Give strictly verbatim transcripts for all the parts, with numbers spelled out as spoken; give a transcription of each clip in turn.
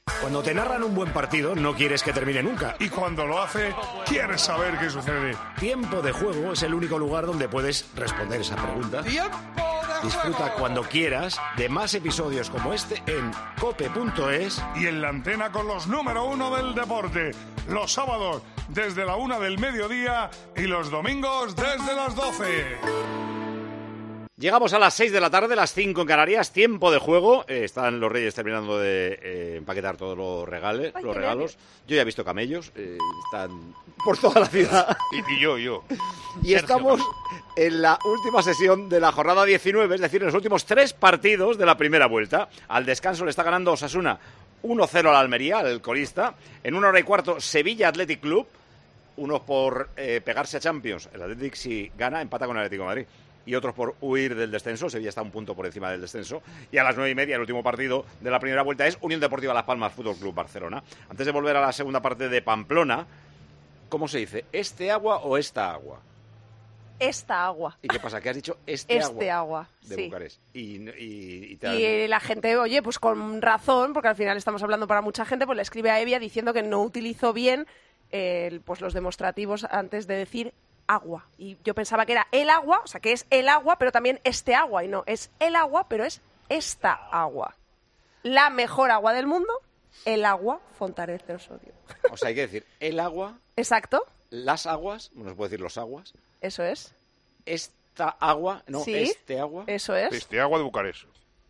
Cuando te narran un buen partido, no quieres que termine nunca. Y cuando lo hace, quieres saber qué sucede. Tiempo de Juego es el único lugar donde puedes responder esa pregunta. ¡Tiempo de Disfruta Juego! cuando quieras de más episodios como este en cope punto es. Y en la antena con los número uno del deporte. Los sábados desde la una del mediodía y los domingos desde las doce. Llegamos a las seis de la tarde, las cinco en Canarias, tiempo de juego. Eh, están los reyes terminando de eh, empaquetar todos los, regales, Ay, los qué regalos. Yo ya he visto camellos, eh, están por toda la ciudad. Y, y yo, yo. Y Sergio, estamos en la última sesión de la jornada diecinueve, es decir, en los últimos tres partidos de la primera vuelta. Al descanso le está ganando Osasuna uno cero al Almería, al colista. En una hora y cuarto, Sevilla Athletic Club. Unos por eh, pegarse a Champions. El Athletic, si gana, empata con el Atlético de Madrid. Y otros por huir del descenso. Sevilla está un punto por encima del descenso. Y a las nueve y media, el último partido de la primera vuelta es Unión Deportiva Las Palmas Fútbol Club Barcelona. Antes de volver a la segunda parte de Pamplona, ¿cómo se dice? ¿Este agua o esta agua? Esta agua. ¿Y qué pasa? ¿Qué has dicho? Este, Este agua, de sí. Bucarest. Y, y, y, te Y la gente, oye, pues con razón, porque al final estamos hablando para mucha gente, pues le escribe a Evia diciendo que no utilizó bien eh, pues los demostrativos antes de decir agua. Y yo pensaba que era el agua, o sea, que es el agua, pero también este agua. Y no, es el agua, pero es esta agua. La mejor agua del mundo, el agua Fontanet del Osorio. O sea, hay que decir el agua, Exacto, las aguas, bueno, se puede decir los aguas, eso es. esta agua, no, Sí, este agua. Eso es. Este agua de Bucarest.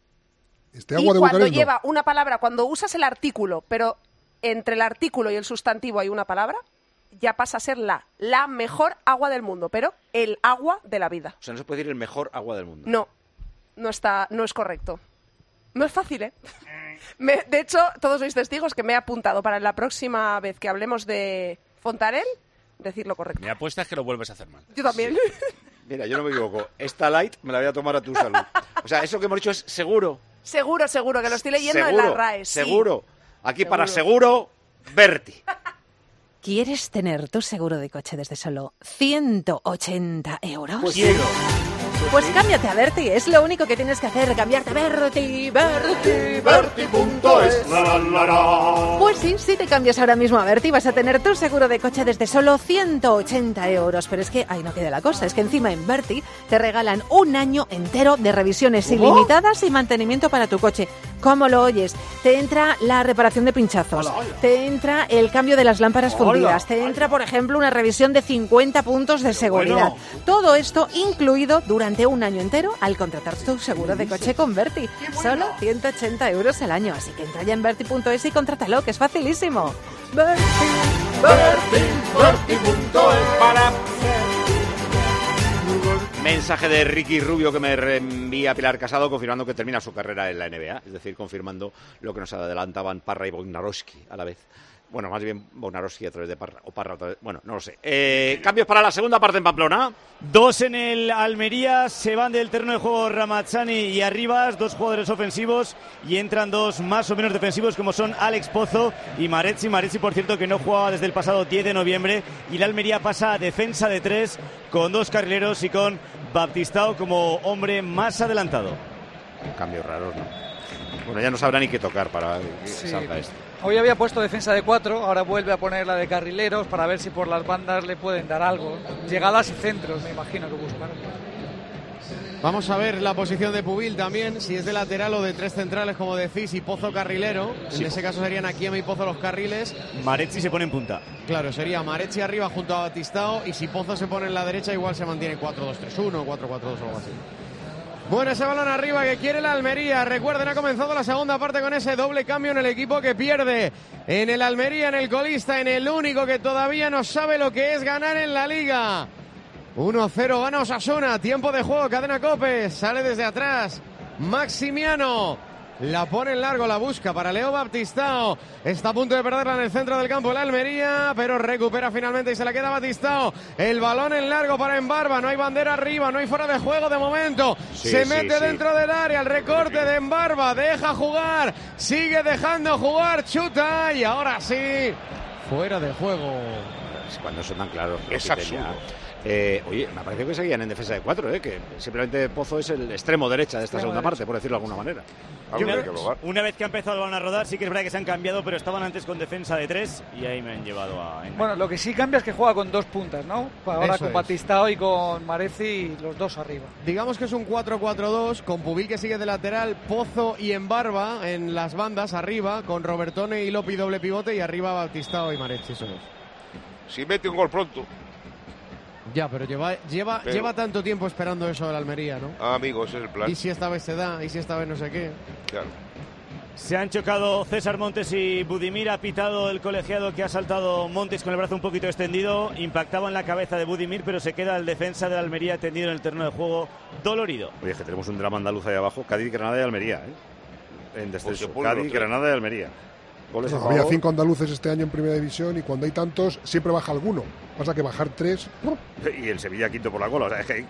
Este Y agua de cuando Bucarest no. lleva una palabra, cuando usas el artículo, pero entre el artículo y el sustantivo hay una palabra, ya pasa a ser la, la mejor agua del mundo, pero el agua de la vida. O sea, no se puede decir el mejor agua del mundo. No, no está, no es correcto. No es fácil, ¿eh? Me- de hecho, todos sois testigos que me he apuntado para la próxima vez que hablemos de Fontarel, decir lo correcto. Mi apuesta es que lo vuelves a hacer mal. Yo también. Mira, yo no me equivoco. Esta light me la voy a tomar a tu salud. O sea, eso que hemos dicho es seguro. Seguro, seguro, que lo estoy leyendo seguro, en la R A E. sí. Seguro. Aquí Seguro. para seguro, Berti. ¿Quieres tener tu seguro de coche desde solo ciento ochenta euros? Pues quiero. Pues cámbiate a Berti, es lo único que tienes que hacer, cambiarte a Berti, Berti, Berti punto es. Pues sí, si te cambias ahora mismo a Berti vas a tener tu seguro de coche desde solo ciento ochenta euros. Pero es que ahí no queda la cosa, es que encima en Berti te regalan un año entero de revisiones ¿Cómo? ilimitadas y mantenimiento para tu coche. ¿Cómo lo oyes? Te entra la reparación de pinchazos, Hola, hola. te entra el cambio de las lámparas Hola, fundidas, te entra, por ejemplo, una revisión de cincuenta puntos de seguridad. bueno. Todo esto incluido durante un año entero al contratar tu seguro de coche con Berti. Solo ciento ochenta euros al año. Así que entra ya en Berti punto es y contrátalo, que es facilísimo. Berti, Berti, Berti punto es. Para... Mensaje de Ricky Rubio que me reenvía Pilar Casado confirmando que termina su carrera en la N B A. Es decir, confirmando lo que nos adelantaban Parra y Bognarowski a la vez. Bueno, más bien Bognarowski a través de Parra, o Parra a través... Bueno, no lo sé. Eh, cambios para la segunda parte en Pamplona. Dos en el Almería, se van del terreno de juego Ramazzani y Arribas, dos jugadores ofensivos, y entran dos más o menos defensivos como son Alex Pozo y Marecci. Marecci, por cierto, que no jugaba desde el pasado diez de noviembre, y la Almería pasa a defensa de tres con dos carrileros y con Baptistao como hombre más adelantado. Cambios raros, ¿no? Bueno, ya no sabrá ni qué tocar para que Sí. salga esto. Hoy había puesto defensa de cuatro, ahora vuelve a poner la de carrileros para ver si por las bandas le pueden dar algo. Llegadas y centros, me imagino que buscan. Vamos a ver la posición de Pubil también, si es de lateral o de tres centrales, como decís, y Pozo carrilero. Sí. En ese caso serían Akieme y Pozo los carriles. Marecci se pone en punta. Claro, sería Marecci arriba junto a Batistao, y si Pozo se pone en la derecha, igual se mantiene cuatro dos tres uno, cuatro cuatro dos o algo así. Bueno, ese balón arriba que quiere la Almería. Recuerden, ha comenzado la segunda parte con ese doble cambio en el equipo que pierde. En el Almería, en el colista, en el único que todavía no sabe lo que es ganar en la Liga. uno cero gana Osasuna. Tiempo de juego, cadena COPE. Sale desde atrás Maximiano. La pone en largo, la busca para Leo Baptistao. Está a punto de perderla en el centro del campo la Almería, pero recupera finalmente y se la queda Baptistao. El balón en largo para Embarba. No hay bandera arriba, no hay fuera de juego de momento. Sí, se sí, mete sí. dentro del área. El recorte de Embarba. Deja jugar. Sigue dejando jugar. Chuta. Y ahora sí, fuera de juego. Cuando son tan claros. Es repiten ya. absurdo. Eh, oye, me parece que seguían en defensa de cuatro, ¿eh? Que simplemente Pozo es el extremo derecha de esta Extremo segunda derecha. parte, por decirlo de alguna manera. Yo Habría creo- que probar. una vez que ha empezado el balón a rodar, sí que es verdad que se han cambiado, pero estaban antes con defensa de tres y ahí me han llevado a engañar. Bueno, lo que sí cambia es que juega con dos puntas, ¿no? Ahora Eso con es. Batistao y con Mareci, los dos arriba. Digamos que es un cuatro cuatro dos con Pubil que sigue de lateral, Pozo y Embarba en las bandas arriba, con Robertone y Lopi doble pivote y arriba Batistao y Marechi. Eso es. Si mete un gol pronto, Ya, pero lleva, lleva, Pero- lleva tanto tiempo esperando eso del Almería, ¿no? ah, amigo, ese es el plan. Y si esta vez se da, y si esta vez no sé qué. Claro. Se han chocado César Montes y Budimir. Ha pitado el colegiado que ha saltado Montes con el brazo un poquito extendido. Impactaba en la cabeza de Budimir, pero se queda el defensa de Almería tendido en el terreno de juego, dolorido. Oye, que tenemos un drama andaluz ahí abajo. Cádiz, Granada y Almería, ¿eh? En descenso. Pues se pone Cádiz, los tres. Granada y Almería. Goles a No, había favor. cinco andaluces este año en primera división y cuando hay tantos siempre baja alguno. Pasa que bajar tres. Y el Sevilla quinto por la cola. O sea, es que hay-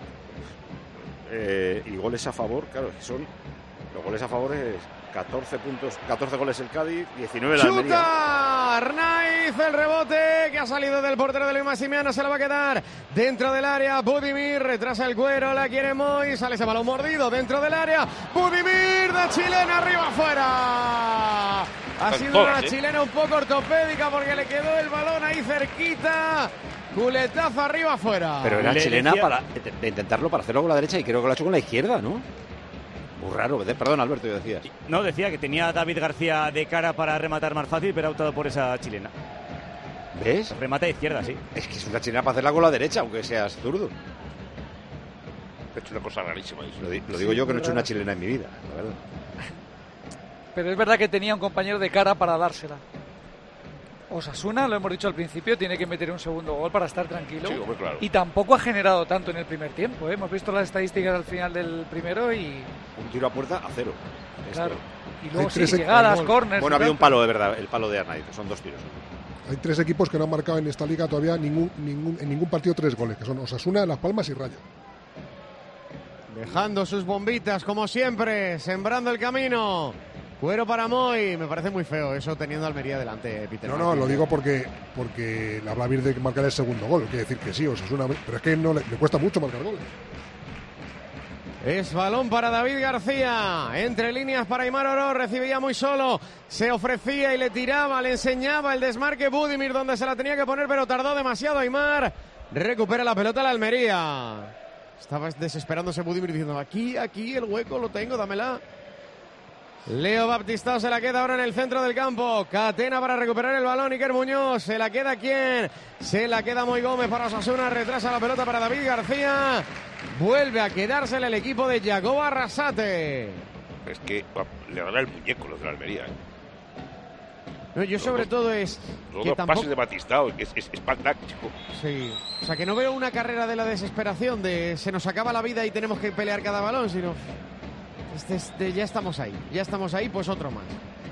eh, y goles a favor, claro, es que son los goles a favor es catorce puntos, catorce goles el Cádiz, diecinueve el Almería. ¡Chuta! Arnaiz, el rebote que ha salido del portero de Luis Massimiano, se lo va a quedar dentro del área. Budimir retrasa el cuero, la quiere Moy, sale ese balón mordido dentro del área. Budimir de chilena, arriba afuera. Ha Están sido todas, una ¿eh? chilena un poco ortopédica porque le quedó el balón ahí cerquita. Culetazo arriba afuera. Pero era Le chilena decía- para de, de intentarlo para hacerlo con la derecha y creo que lo ha hecho con la izquierda, ¿no? Muy raro. de- Perdón, Alberto, yo decías. No, decía que tenía a David García de cara para rematar más fácil, pero ha optado por esa chilena. ¿Ves? Remata de izquierda, sí. Es que es una chilena para hacerla con la derecha, aunque seas zurdo. He hecho una cosa rarísima. eso. Lo, di- lo digo yo que no he hecho una chilena en mi vida, la verdad. Pero es verdad que tenía un compañero de cara para dársela. Osasuna, lo hemos dicho al principio, tiene que meter un segundo gol para estar tranquilo. Sí, hombre, claro. Y tampoco ha generado tanto en el primer tiempo, ¿eh? Hemos visto las estadísticas al final del primero y... Un tiro a puerta a cero. Esto. Claro. Y luego Hay sí, tres llegadas, equipos. corners... Bueno, había un tal. palo, de verdad, el palo de Arnaiz, son dos tiros. Hay tres equipos que no han marcado en esta liga todavía ningún, ningún, en ningún partido tres goles, que son Osasuna, Las Palmas y Rayo. Dejando sus bombitas, como siempre, sembrando el camino. Cuero para Moy. Me parece muy feo eso teniendo a Almería delante, Peter. No, no, Martín. lo digo porque porque le habla bien de marcar el segundo gol. Quiere decir que sí, Osasuna, pero es que no le, le cuesta mucho marcar goles. Es balón para David García. Entre líneas para Aimar Oro. Recibía muy solo. Se ofrecía y le tiraba, le enseñaba el desmarque Budimir donde se la tenía que poner, pero tardó demasiado Aimar. Recupera la pelota la Almería. Estaba desesperándose Budimir diciendo, aquí, aquí, el hueco lo tengo, dámela. Leo Baptistao se la queda ahora en el centro del campo. Catena para recuperar el balón. Iker Muñoz. ¿Se la queda quién? Se la queda Moy Gómez para Osasuna. Retrasa la pelota para David García. Vuelve a quedársela el equipo de Yagoba Arrasate. Es que va, le dará el muñeco los de la Almería. ¿eh? No, yo sobre todo es Los que dos tampoco... pases de Batistao, es, es, es táctico. Sí. O sea, que no veo una carrera de la desesperación, de se nos acaba la vida y tenemos que pelear cada balón, sino... Este, este, ya estamos ahí, ya estamos ahí, pues otro más.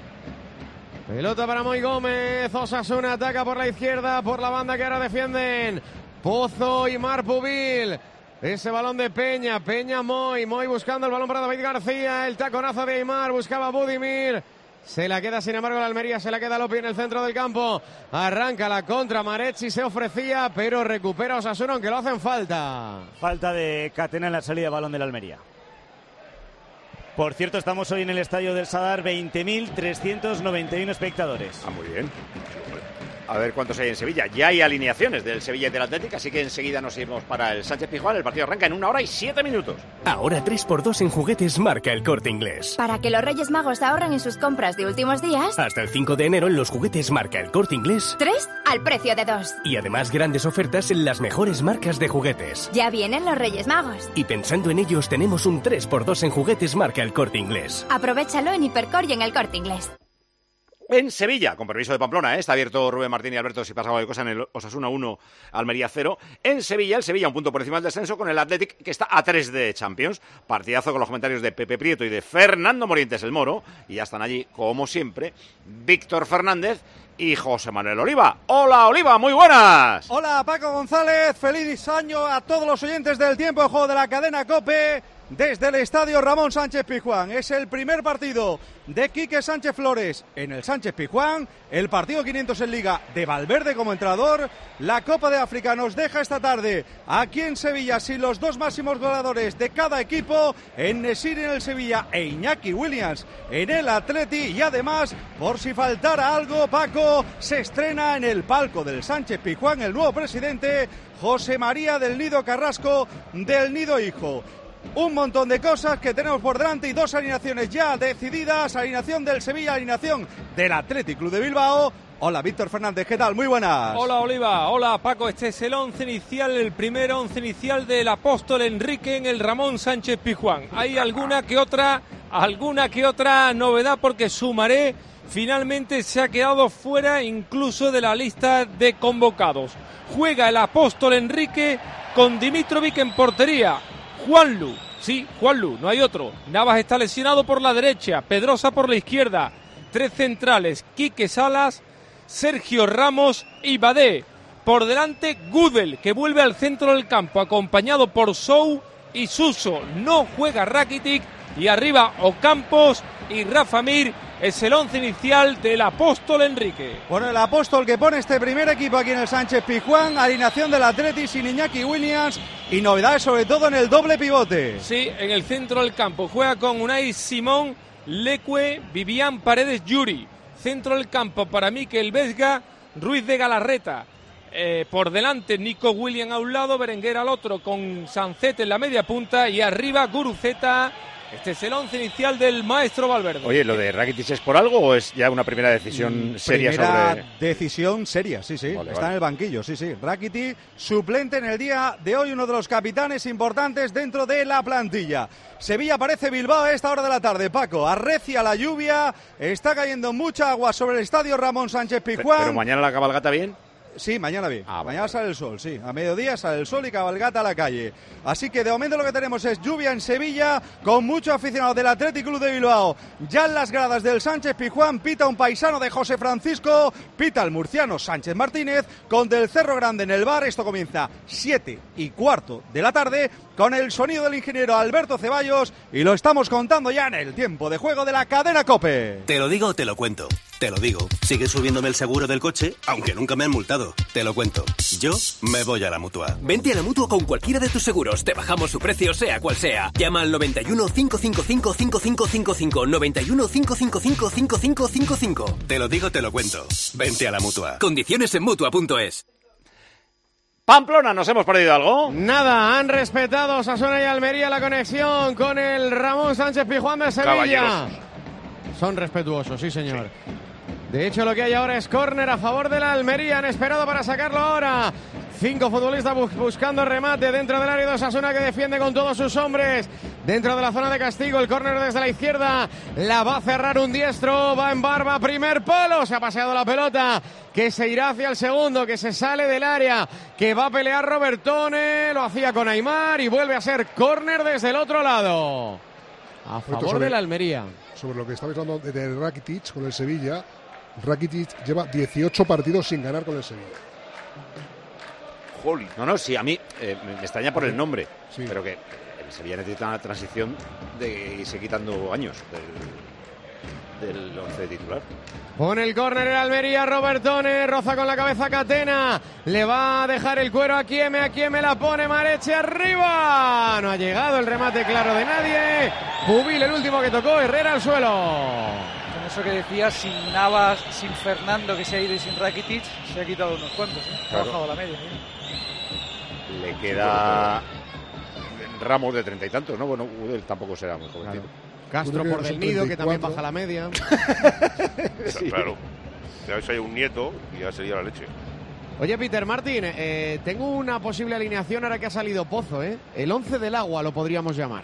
Pelota para Moy Gómez, Osasuna ataca por la izquierda, por la banda que ahora defienden Pozo y Mar Pubil. Ese balón de Peña, Peña Moy, Moy buscando el balón para David García, el taconazo de Aimar, buscaba a Budimir. Se la queda, sin embargo, la Almería, se la queda Lopi en el centro del campo. Arranca la contra, Marechi se ofrecía, pero recupera Osasuna, aunque lo hacen falta. Falta de Catena en la salida de balón de la Almería. Por cierto, estamos hoy en el estadio del Sadar, veinte mil trescientos noventa y uno espectadores. Ah, muy bien. A ver cuántos hay en Sevilla. Ya hay alineaciones del Sevilla y del Atlético, así que enseguida nos iremos para el Sánchez Pizjuán. El partido arranca en una hora y siete minutos. Ahora tres por dos en juguetes marca El Corte Inglés. Para que los Reyes Magos ahorren en sus compras de últimos días, Hasta el cinco de enero en los juguetes marca El Corte Inglés. tres al precio de dos. Y además grandes ofertas en las mejores marcas de juguetes. Ya vienen los Reyes Magos. Y pensando en ellos tenemos un tres por dos en juguetes marca El Corte Inglés. Aprovechalo en Hipercor y en El Corte Inglés. En Sevilla, con permiso de Pamplona, ¿eh? Está abierto Rubén Martín y Alberto si pasa algo de cosa en el Osasuna uno, Almería cero. En Sevilla, el Sevilla un punto por encima del descenso con el Athletic que está a tres de Champions. Partidazo con los comentarios de Pepe Prieto y de Fernando Morientes el Moro. Y ya están allí, como siempre, Víctor Fernández y José Manuel Oliva. Hola Oliva, muy buenas. Hola Paco González, feliz año a todos los oyentes del Tiempo de Juego de la cadena COPE. desde el estadio Ramón Sánchez Pizjuán. Es el primer partido de Quique Sánchez Flores en el Sánchez Pizjuán, el partido quinientos en Liga de Valverde como entrenador. La Copa de África nos deja esta tarde aquí en Sevilla sin los dos máximos goleadores de cada equipo, en Nesiri en el Sevilla e Iñaki Williams en el Atleti. Y además, por si faltara algo, Paco, se estrena en el palco del Sánchez Pizjuán el nuevo presidente, José María del Nido Carrasco, del Nido Hijo. Un montón de cosas que tenemos por delante y dos alineaciones ya decididas. Alineación del Sevilla, alineación del Athletic Club de Bilbao. Hola, Víctor Fernández, ¿qué tal? Muy buenas. Hola, Oliva. Hola, Paco. Este es el once inicial, el primer once inicial del Apóstol Enrique en el Ramón Sánchez Pizjuán. Hay alguna que otra, alguna que otra novedad porque Sumaré finalmente se ha quedado fuera incluso de la lista de convocados. Juega el Apóstol Enrique con Dimitrovic en portería. Juanlu, sí, Juanlu, no hay otro. Navas está lesionado por la derecha, Pedrosa por la izquierda. Tres centrales, Quique Salas, Sergio Ramos y Badé. Por delante, Gudel, que vuelve al centro del campo, acompañado por Sou y Suso. No juega Rakitic. Y arriba, Ocampos y Rafa Mir. Es el once inicial del Apóstol Enrique. Bueno, el Apóstol que pone este primer equipo aquí en el Sánchez Pizjuán. Alineación del Atleti sin Iñaki Williams. Y novedades sobre todo en el doble pivote. Sí, en el centro del campo. Juega con Unai Simón, Leque, Vivian Paredes, Yuri. Centro del campo para Mikel Vesga, Ruiz de Galarreta. Eh, por delante Nico William a un lado, Berenguer al otro con Sancet en la media punta. Y arriba Guruceta. Este es el once inicial del maestro Valverde. Oye, ¿lo de Rakitic es por algo o es ya una primera decisión seria primera sobre...? decisión seria, sí, sí. Vale, Está vale. en el banquillo, sí, sí. Rakitic, suplente en el día de hoy, uno de los capitanes importantes dentro de la plantilla. Sevilla aparece Bilbao a esta hora de la tarde, Paco. Arrecia la lluvia, está cayendo mucha agua sobre el estadio Ramón Sánchez Pizjuán. Pero mañana la cabalgata bien. Sí, mañana bien. Ah, mañana sale el sol, sí. A mediodía sale el sol y cabalgata a la calle. Así que de momento lo que tenemos es lluvia en Sevilla, con muchos aficionados del Athletic Club de Bilbao. Ya en las gradas del Sánchez Pizjuán pita un paisano de José Francisco, pita el murciano Sánchez Martínez, con Del Cerro Grande en el bar. Esto comienza siete y cuarto de la tarde, con el sonido del ingeniero Alberto Ceballos, y lo estamos contando ya en el tiempo de juego de la cadena COPE. Te lo digo o te lo cuento. Te lo digo. Sigue subiéndome el seguro del coche, aunque nunca me han multado. Te lo cuento. Yo me voy a la Mutua. Vente a la Mutua con cualquiera de tus seguros. Te bajamos su precio, sea cual sea. Llama al noventa y uno, cinco cinco cinco, cinco cinco cinco cinco. noventa y uno, cinco cinco cinco, cinco cinco cinco cinco. Te lo digo, te lo cuento. Vente a la Mutua. Condiciones en Mutua punto es. Pamplona, ¿nos hemos perdido algo? Nada, han respetado Osasuna y Almería la conexión con el Ramón Sánchez Pizjuán de Sevilla. Caballeros. Son respetuosos, sí señor. Sí. De hecho, lo que hay ahora es córner a favor de la Almería. Han esperado para sacarlo ahora. Cinco futbolistas bu- buscando remate dentro del área de Osasuna, que defiende con todos sus hombres. Dentro de la zona de castigo, el córner desde la izquierda. La va a cerrar un diestro. Va en barba, primer palo. Se ha paseado la pelota, que se irá hacia el segundo, que se sale del área, que va a pelear Robertone. Lo hacía con Aimar y vuelve a ser córner desde el otro lado. A favor sobre, de la Almería. Sobre lo que estabais hablando de, de Rakitic con el Sevilla. Rakitic lleva dieciocho partidos sin ganar con el Sevilla. Joli. No, no, sí, a mí eh, me extraña por el nombre, sí. Pero que el Sevilla necesita una transición de irse quitando años del, del once titular. Pone el córner en Almería, Robertone, roza con la cabeza Catena, le va a dejar el cuero a Kieme, a Kieme la pone Mareche arriba, no ha llegado el remate claro de nadie, Pubil el último que tocó, Herrera al suelo. Con eso que decías, sin Navas, sin Fernando que se ha ido y sin Rakitic, se ha quitado unos cuantos, ¿eh? Claro. Ha bajado la media. ¿eh? Le queda Ramos de treinta y tantos, ¿no? Bueno, Udel tampoco será muy jovencito. Claro. Castro por Del Nido, que también baja la media. Sí. Claro. Ya ves, hay un nieto y ya sería la leche. Oye, Peter Martín, eh, tengo una posible alineación ahora que ha salido Pozo, ¿eh? El once del agua lo podríamos llamar.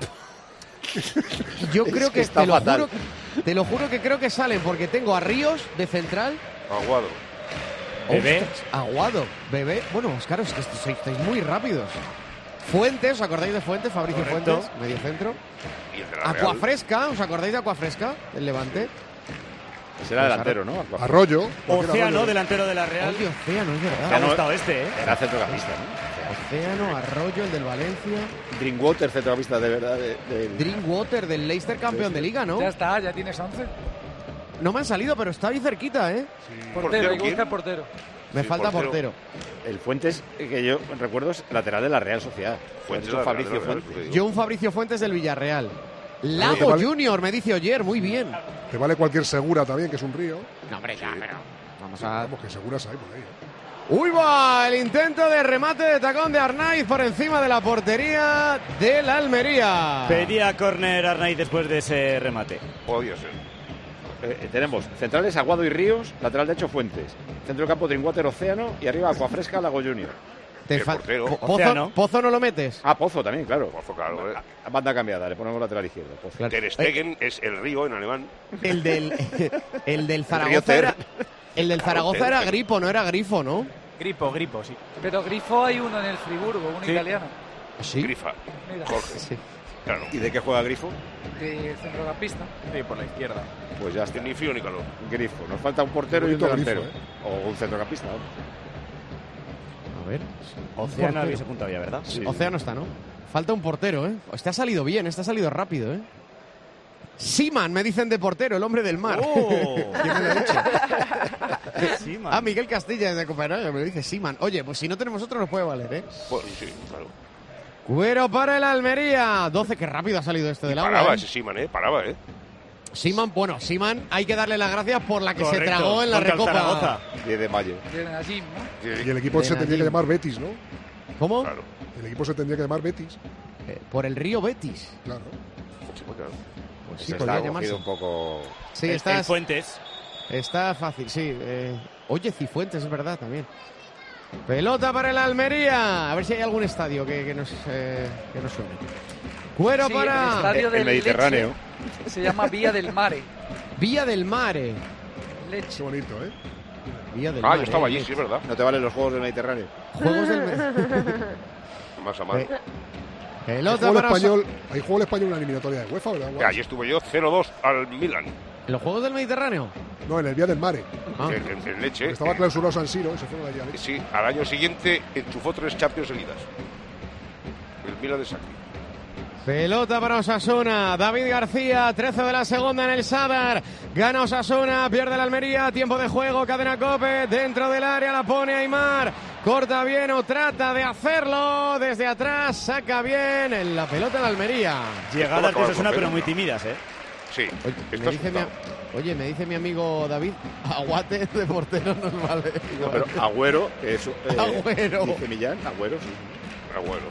Yo creo es que, que, está te, lo fatal. juro, te lo juro que creo que salen, porque tengo a Ríos de central. Aguado. Bebé. Ostras, Aguado. Bebé. Bueno, Oscar, es que estáis, estáis muy rápidos. Fuentes, ¿os acordáis de Fuentes? Fabricio Correcto. Fuentes, medio centro. Y el de la Real. Acuafresca, ¿os acordáis de Acuafresca? El Levante. Será delantero, ¿no? Arroyo. Océano, delantero de la Real. Oye, Océano, es verdad. Me ha gustado este, ¿eh? Era centrocampista, ¿no? Océano, Arroyo, el del Valencia. Drinkwater, centrocampista de verdad. De, de... Drinkwater, del Leicester, campeón de liga, ¿no? Ya está, ya tienes once. No me han salido, pero está ahí cerquita, ¿eh? Sí. Portero, hay que buscar portero. Me sí, falta portero. portero. El Fuentes, que yo recuerdo, es lateral de la Real Sociedad. Fuentes, John Fabricio Fuentes. John Fabricio Fuentes del Villarreal. Lago vale. Junior, me dice Oyer, muy bien. Te vale cualquier Segura también, que es un río. No, hombre, ya, pero... Vamos a... a... Vamos, que Seguras hay por ahí. ¡Uy, va! El intento de remate de tacón de Arnaiz por encima de la portería del Almería. Pedía córner Arnaiz después de ese remate. Podía ser. Eh, tenemos centrales Aguado y Ríos, lateral derecho Fuentes, centro del campo Drinkwater, Océano y arriba Acuafresca, Lago Junior. Te fa... Pozo, Pozo no lo metes. Ah, Pozo también, claro. Pozo, claro. Eh. Banda cambiada, le ponemos lateral izquierdo. Pozo. Claro. Ter Stegen eh. es el río en alemán. El del, el del Zaragoza el era, el del Zaragoza era Gripo, no era Grifo, ¿no? Gripo, Gripo, sí. Pero Grifo hay uno en el Friburgo, uno sí. italiano. ¿Sí? Grifa. Mira. Jorge. Sí. Claro. ¿Y de qué juega Grifo? De centrocampista. Sí, por la izquierda. Pues ya está. Ni frío ni calor. Grifo. Nos falta un portero y un delantero. Grifo, ¿eh? O un centrocampista. ¿no? A ver. Océano habéis apuntado ya, ¿verdad? Sí. Océano está, ¿no? Falta un portero, ¿eh? Este ha salido bien, este ha salido rápido, ¿eh? Seaman, me dicen de portero, el hombre del mar. Oh. ¿Quién me lo ha dicho? Seaman. Ah, Miguel Castilla de Copenhague, me lo dice Seaman. Oye, pues si no tenemos otro nos puede valer, ¿eh? Pues sí, claro. Cuero para el Almería. doce, qué rápido ha salido este del agua. Paraba ¿eh? ese Seaman, ¿eh? Paraba, ¿eh? Seaman, bueno, Seaman hay que darle las gracias por la que Correcto, se tragó en la Recopa. diez de mayo. Allí, ¿no? Y el equipo se tendría que llamar Betis, ¿no? ¿Cómo? Claro. El equipo se tendría que llamar Betis. Eh, por el río Betis. Claro. Sí, pues claro. Pues sí, se podría está llamarse. un poco... Sí, el, está... el Fuentes. Está fácil, sí. Eh, oye, Cifuentes, es verdad, también. Pelota para el Almería. A ver si hay algún estadio que, que, nos, eh, que nos suene. Cuero sí, para... El estadio el, del el Mediterráneo. Leche. Se llama Vía del Mare. Vía del Mare. Leche. Qué bonito, ¿eh? Vía del ah, Mare. yo estaba allí, Leche. sí, es verdad. No te valen los Juegos del Mediterráneo. Juegos del... Más a mano. Eh, pelota el para... español, hay juego el español en la eliminatoria de UEFA, ¿verdad? Ya, allí estuve yo, cero dos al Milan. ¿En los Juegos del Mediterráneo? No, en el Vía del Mare. Ah. En, en, en Leche. Estaba eh, clausurado San Siro y se fueron allí a Leche. Sí, al año siguiente enchufó tres Champions seguidas. El Milan de Sacri. Pelota para Osasuna, David García, trece de la segunda en el Sadar, gana Osasuna, pierde la Almería, tiempo de juego, cadena Cope, dentro del área la pone Aimar, corta bien o trata de hacerlo, desde atrás saca bien en la pelota de la Almería. Llegadas de Osasuna pero muy tímidas, ¿eh? Sí, oye me, dice mi, oye, me dice mi amigo David, Aguate de portero nos vale. No, pero Agüero, que es, eh, Agüero. dice Millán, Agüero, sí. Agüeros.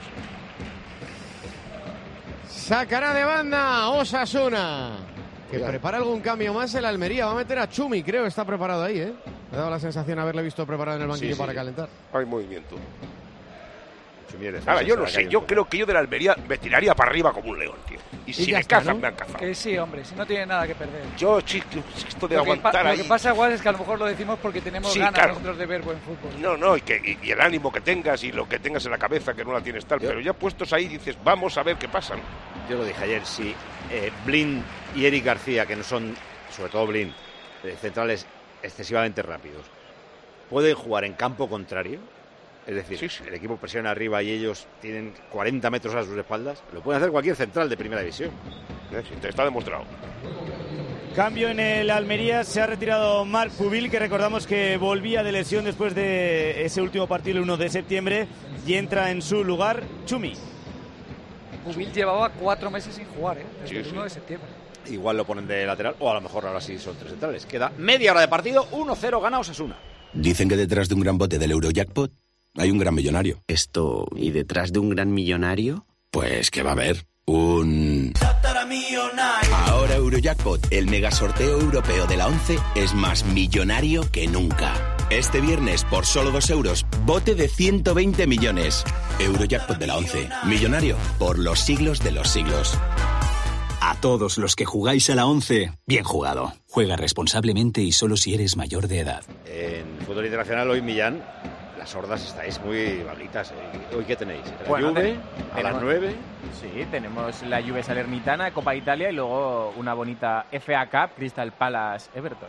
Sacará de banda Osasuna. Que Cuidado. prepara algún cambio más el Almería. Va a meter a Chumi, creo, está preparado ahí, ¿eh? Me ha dado la sensación de haberle visto preparado en el banquillo Sí, sí. para calentar. Hay movimiento. Chumieres, Ahora, yo no será sé, yo creo que yo de la Almería me tiraría para arriba como un león, tío. Y, Y si ya me está, cazan, ¿no? me han cazado. Que sí, hombre, si no tiene nada que perder. Yo, chico, esto de Lo que, aguantar pa- ahí... lo que pasa igual es que a lo mejor lo decimos porque tenemos Sí, ganas claro. nosotros de ver buen fútbol. No, no, y, que, y, y el ánimo que tengas y lo que tengas en la cabeza que no la tienes tal, Yo- pero ya puestos ahí dices, vamos a ver qué pasa. Yo lo dije ayer, si eh, Blin y Eric García, que no son, sobre todo Blin, eh, centrales excesivamente rápidos, pueden jugar en campo contrario, es decir, Sí, sí. el equipo presiona arriba y ellos tienen cuarenta metros a sus espaldas, lo puede hacer cualquier central de primera división. ¿Eh? Sí, te está demostrado. Cambio en el Almería, se ha retirado Marc Pubil, que recordamos que volvía de lesión después de ese último partido el uno de septiembre, y entra en su lugar Chumi. Pubil llevaba cuatro meses sin jugar, ¿eh? Desde Sí, el sí. uno de septiembre. Igual lo ponen de lateral, o a lo mejor ahora sí son tres centrales. Queda media hora de partido, uno cero gana Osasuna. Dicen que detrás de un gran bote del Eurojackpot hay un gran millonario. Esto, ¿y detrás de un gran millonario? Pues que va a haber un... Ahora Eurojackpot, el mega sorteo europeo de la once, es más millonario que nunca. Este viernes, por solo dos euros, bote de ciento veinte millones. Eurojackpot de la once, millonario por los siglos de los siglos. A todos los que jugáis a la once, bien jugado. Juega responsablemente y solo si eres mayor de edad. En fútbol internacional hoy, Millán, las hordas estáis muy bajitas. ¿Hoy qué tenéis? ¿La Bueno, Juve? te- ¿A tenemos- las nueve? Sí, tenemos la Juve Salernitana, Copa Italia y luego una bonita F A Cup, Crystal Palace Everton.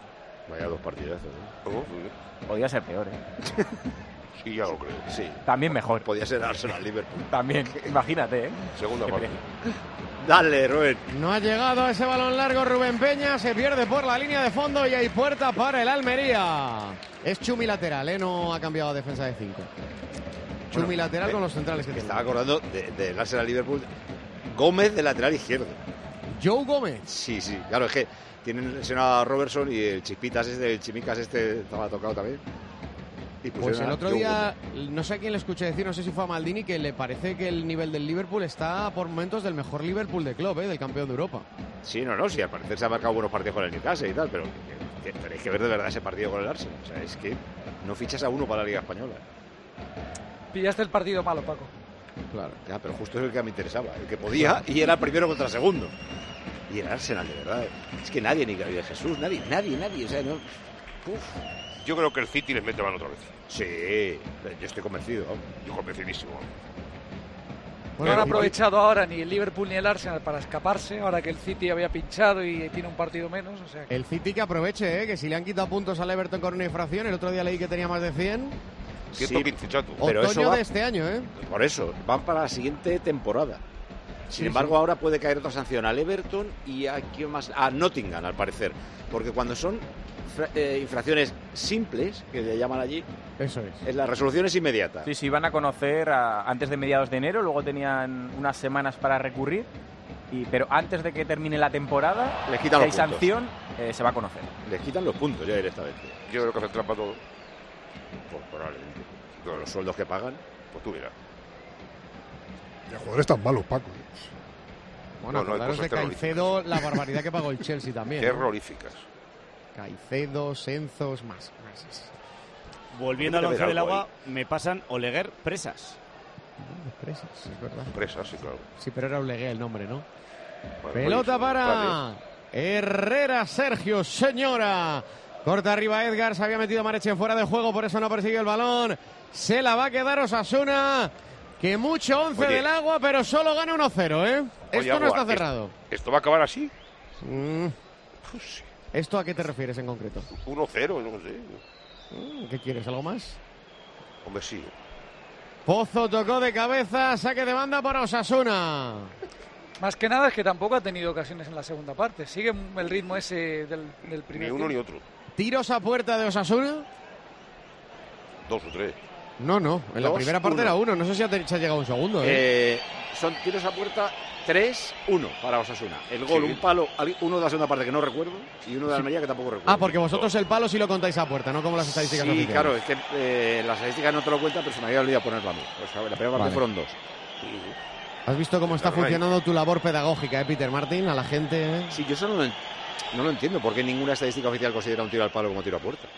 Vaya dos partidazos, ¿eh? Oh, sí. Podía ser peor, ¿eh? Sí, ya lo creo. Sí. También mejor. Podía ser Arsenal-Liverpool. También, imagínate, ¿eh? Segunda Qué parte. pereza. Dale, Rubén. No ha llegado ese balón largo Rubén Peña, se pierde por la línea de fondo y hay puerta para el Almería. Es Chumi lateral, ¿eh? No ha cambiado a defensa de cinco. Chumi Bueno, lateral eh, con los centrales que Me tiene. estaba acordando del de, de Arsenal-Liverpool. Gómez de lateral izquierdo. Joe Gómez. Sí, sí. Claro, es que tienen lesionado a Robertson y el Chispitas este, el Chimicas este estaba tocado también. Y Pues el a otro Joe día, no sé a quién le escuché decir, no sé si fue a Maldini, que le parece que el nivel del Liverpool está por momentos del mejor Liverpool de club, ¿eh? Del campeón de Europa. Sí, no, no, sí, al parecer se ha marcado buenos partidos con el Newcastle y tal, pero que, que tenéis que ver de verdad ese partido con el Arsenal. O sea, es que no fichas a uno para la Liga Española. Pillaste el partido malo, Paco. Claro. Ya, pero justo es el que me interesaba, el que podía y era el primero contra el segundo. Y el Arsenal, de verdad. Es que nadie, ni Gabriel Jesús, nadie, nadie, nadie. O sea, no. Uf. Yo creo que el City les mete mano otra vez. Sí, yo estoy convencido. Yo convencidísimo. Bueno, no han aprovechado ahora ni el Liverpool ni el Arsenal para escaparse, ahora que el City había pinchado y tiene un partido menos. O sea que... El City que aproveche, ¿eh? Que si le han quitado puntos al Everton con una infracción, el otro día leí que tenía más de cien. ciento quince chato. Pero Otoño eso va, de este año, ¿eh? Por eso, van para la siguiente temporada. Sin Sí, embargo, sí. ahora puede caer otra sanción al Everton y a, ¿quién más? A Nottingham, al parecer. Porque cuando son fra- eh, infracciones simples, que le llaman allí, Eso es. es la resolución es inmediata. Sí, sí, iban a conocer a- antes de mediados de enero, luego tenían unas semanas para recurrir, y, pero antes de que termine la temporada, Les quitan si los hay puntos. sanción, eh, se va a conocer. Les quitan los puntos ya directamente. Yo creo que hacen trampa todo. Pues probablemente. Con los sueldos que pagan. Pues tú mira. Y jugadores tan malos, Paco. Bueno, No, no, hay acordaros de cosas Caicedo, la barbaridad que pagó el Chelsea también. ¿no? Terroríficas. Caicedo, Senzos, más. más. Volviendo al Debe once haber del algo agua, me pasan Oleguer Presas. Presas, es verdad. Presas, sí, claro. Sí, pero era Olegué el nombre, ¿no? Bueno, Pelota oye, para vale. Herrera, Sergio, señora. Corta arriba Edgar, se había metido Mareche fuera de juego, por eso no persigue el balón. Se la va a quedar Osasuna, que mucho once Oye. del agua, pero solo gana uno cero, ¿eh? Oye, Esto no Agua, está cerrado. ¿Esto, esto va a acabar así? Mm. Pues, ¿Esto a qué te refieres en concreto? uno cero, no sé. Mm, ¿Qué quieres, algo más? Hombre, sí. Pozo tocó de cabeza, saque de banda para Osasuna. Más que nada es que tampoco ha tenido ocasiones en la segunda parte. Sigue el ritmo ese del, del primer Ni uno ni tiempo. otro. ¿Tiros a puerta de Osasuna? Dos o tres. No, no. En la Dos, primera parte uno. era uno. No sé si ha, te- se ha llegado un segundo. ¿eh? Eh, son tiros a puerta tres uno para Osasuna. El gol, Sí. un palo, uno de la segunda parte que no recuerdo y uno de Almería que tampoco recuerdo. Ah, porque vosotros el palo sí lo contáis a puerta, no como las estadísticas Sí, oficiales. claro, es que eh, las estadísticas no te lo cuentan, pero se me había olvidado ponerlo a mí. Pues, a ver, la primera parte Vale. fueron dos. ¿Has visto cómo está All right. funcionando tu labor pedagógica, eh, Peter Martin? A la gente. ¿eh? Sí, yo eso no lo, no lo entiendo. ¿Por qué ninguna estadística oficial considera un tiro al palo como tiro a puerta?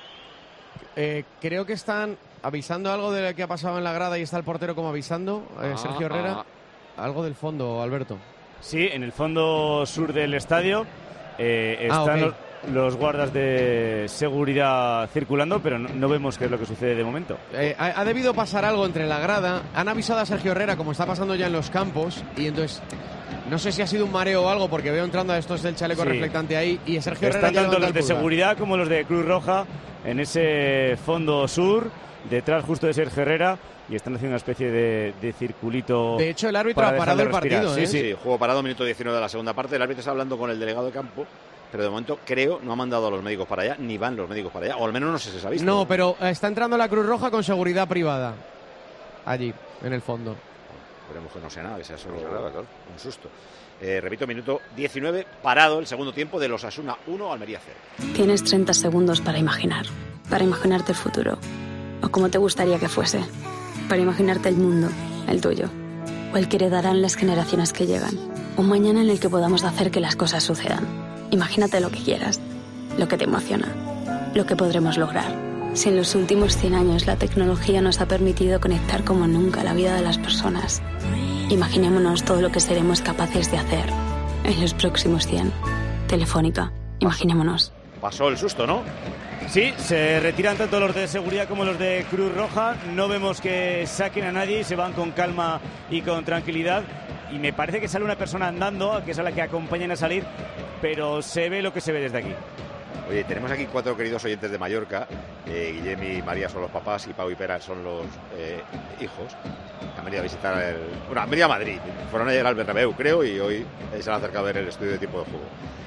Eh, creo que están avisando algo de lo que ha pasado en la grada y está el portero como avisando, eh, Ah, Sergio Herrera. ah. Algo del fondo, Alberto. Sí, en el fondo sur del estadio eh, Ah, están ok. los, los guardas de seguridad circulando, pero no, no vemos qué es lo que sucede de momento. Eh, ha, ha debido pasar algo entre la grada. Han avisado a Sergio Herrera, como está pasando ya en los campos, y entonces no sé si ha sido un mareo o algo, porque veo entrando a estos del chaleco Sí. reflectante ahí, y Sergio Herrera Están ya tanto levanta los de el pulgar. seguridad como los de Cruz Roja en ese fondo sur, detrás justo de Sergio Herrera, y están haciendo una especie de, de circulito. De hecho, el árbitro para ha parado dejarle el respirar. partido, Sí, ¿eh? sí. Sí, juego parado, minuto diecinueve de la segunda parte. El árbitro está hablando con el delegado de campo, pero de momento creo no ha mandado a los médicos para allá, ni van los médicos para allá, o al menos no sé si se ha visto. No, pero eh, está entrando la Cruz Roja con seguridad privada. Allí, en el fondo. Esperemos que no sea nada, que sea solo No sea nada, claro. un susto. Eh, repito, minuto diecinueve, parado el segundo tiempo de los Osasuna uno, Almería cero. Tienes treinta segundos para imaginar, para imaginarte el futuro, o como te gustaría que fuese, para imaginarte el mundo, el tuyo, o el que heredarán las generaciones que llegan, un mañana en el que podamos hacer que las cosas sucedan. Imagínate lo que quieras, lo que te emociona, lo que podremos lograr. Si en los últimos cien años la tecnología nos ha permitido conectar como nunca la vida de las personas, imaginémonos todo lo que seremos capaces de hacer en los próximos cien. Telefónica, imaginémonos. Pasó el susto, ¿no? Sí, se retiran tanto los de seguridad como los de Cruz Roja. No vemos que saquen a nadie, se van con calma y con tranquilidad. Y me parece que sale una persona andando, que es a la que acompañan a salir, pero se ve lo que se ve desde aquí. Oye, tenemos aquí cuatro queridos oyentes de Mallorca. Eh, Guillem y María son los papás y Pau y Pera son los eh, hijos. Han venido a visitar el... Bueno, han venido a Madrid. Fueron a llegar al Bernabéu, creo, y hoy eh, se han acercado a ver el estudio de tiempo de juego.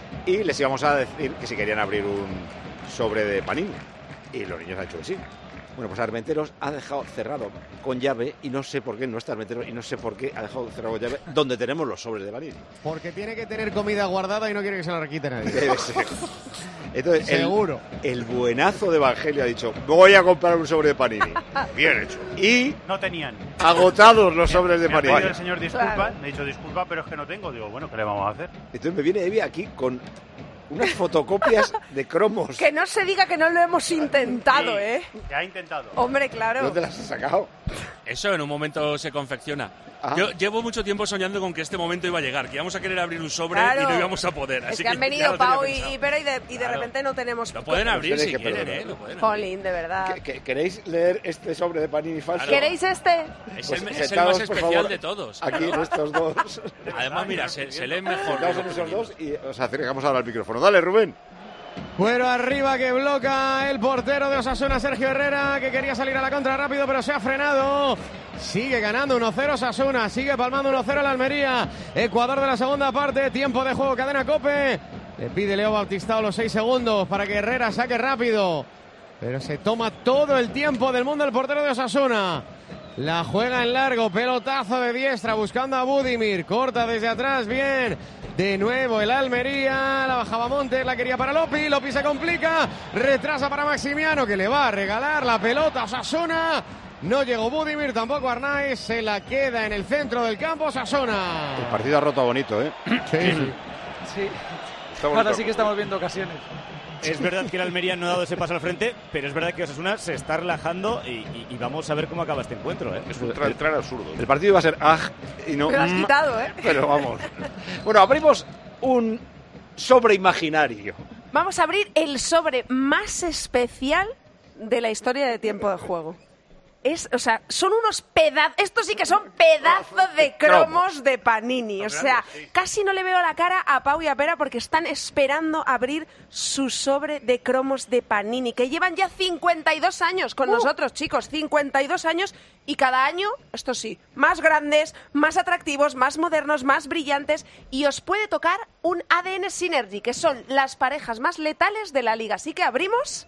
Y les íbamos a decir que si querían abrir un sobre de Panini. Y los niños han dicho que sí. Bueno, pues Armenteros ha dejado cerrado con llave, y no sé por qué, no está Armenteros, y no sé por qué ha dejado cerrado con llave donde tenemos los sobres de Panini. Porque tiene que tener comida guardada y no quiere que se la requite nadie. Debe ser. Entonces, seguro. El, el buenazo de Evangelio ha dicho, voy a comprar un sobre de Panini. Bien hecho. Y no tenían. Agotados los sobres de me ha Panini. pedido el señor disculpa, claro. Me ha dicho disculpa, pero es que no tengo. Digo, bueno, ¿qué le vamos a hacer? Entonces me viene Evi aquí con unas fotocopias de cromos. Que no se diga que no lo hemos intentado, sí, ¿eh? Se ha intentado. Hombre, claro. ¿Dónde las has sacado? Eso en un momento se confecciona. Ah. Yo llevo mucho tiempo soñando con que este momento iba a llegar, que íbamos a querer abrir un sobre claro. y no íbamos a poder. Es Así que han que venido Pau y Pera y de, y de claro. repente no tenemos... Lo pueden abrir si quieren, ¿eh? Lo pueden abrir. Jolín, de verdad. ¿Qué, qué, ¿Queréis leer este sobre de Panini falso? Claro. ¿Queréis este? Es el, pues, es el más especial favor, de todos. Aquí en estos dos. Además, mira, se, se leen mejor. Sentados en esos dos y os acercamos ahora al micrófono. Dale, Rubén. Bueno, arriba que bloca el portero de Osasuna, Sergio Herrera, que quería salir a la contra rápido, pero se ha frenado. Sigue ganando uno cero Osasuna, sigue palmando uno cero la Almería. Ecuador de la segunda parte, tiempo de juego, cadena COPE. Le pide Leo Bautistao los seis segundos para que Herrera saque rápido. Pero se toma todo el tiempo del mundo el portero de Osasuna. La juega en largo, pelotazo de diestra buscando a Budimir. Corta desde atrás, bien. De nuevo el Almería, la bajaba Montes, la quería para Lopi, Lopi se complica, retrasa para Maximiano que le va a regalar la pelota a Osasuna. No llegó Budimir, tampoco Arnaiz, se la queda en el centro del campo Osasuna. El partido ha roto bonito, ¿eh? Sí, sí. Sí. Ahora sí que estamos viendo ocasiones. Es verdad que el Almería no ha dado ese paso al frente, pero es verdad que Osasuna se está relajando y, y, y vamos a ver cómo acaba este encuentro, ¿eh? Es un entrar absurdo. El partido iba a ser ah y no. Me lo has quitado, ¿eh? Pero vamos. Bueno, abrimos un sobre imaginario. Vamos a abrir el sobre más especial de la historia de tiempo de juego. Es, o sea, son unos pedazos, estos sí que son pedazos de cromos de Panini. O sea, casi no le veo la cara a Pau y a Pera porque están esperando abrir su sobre de cromos de Panini, que llevan ya cincuenta y dos años con uh. nosotros, chicos, cincuenta y dos años, y cada año, esto sí, más grandes, más atractivos, más modernos, más brillantes, y os puede tocar un A D N Synergy, que son las parejas más letales de la liga. Así que abrimos...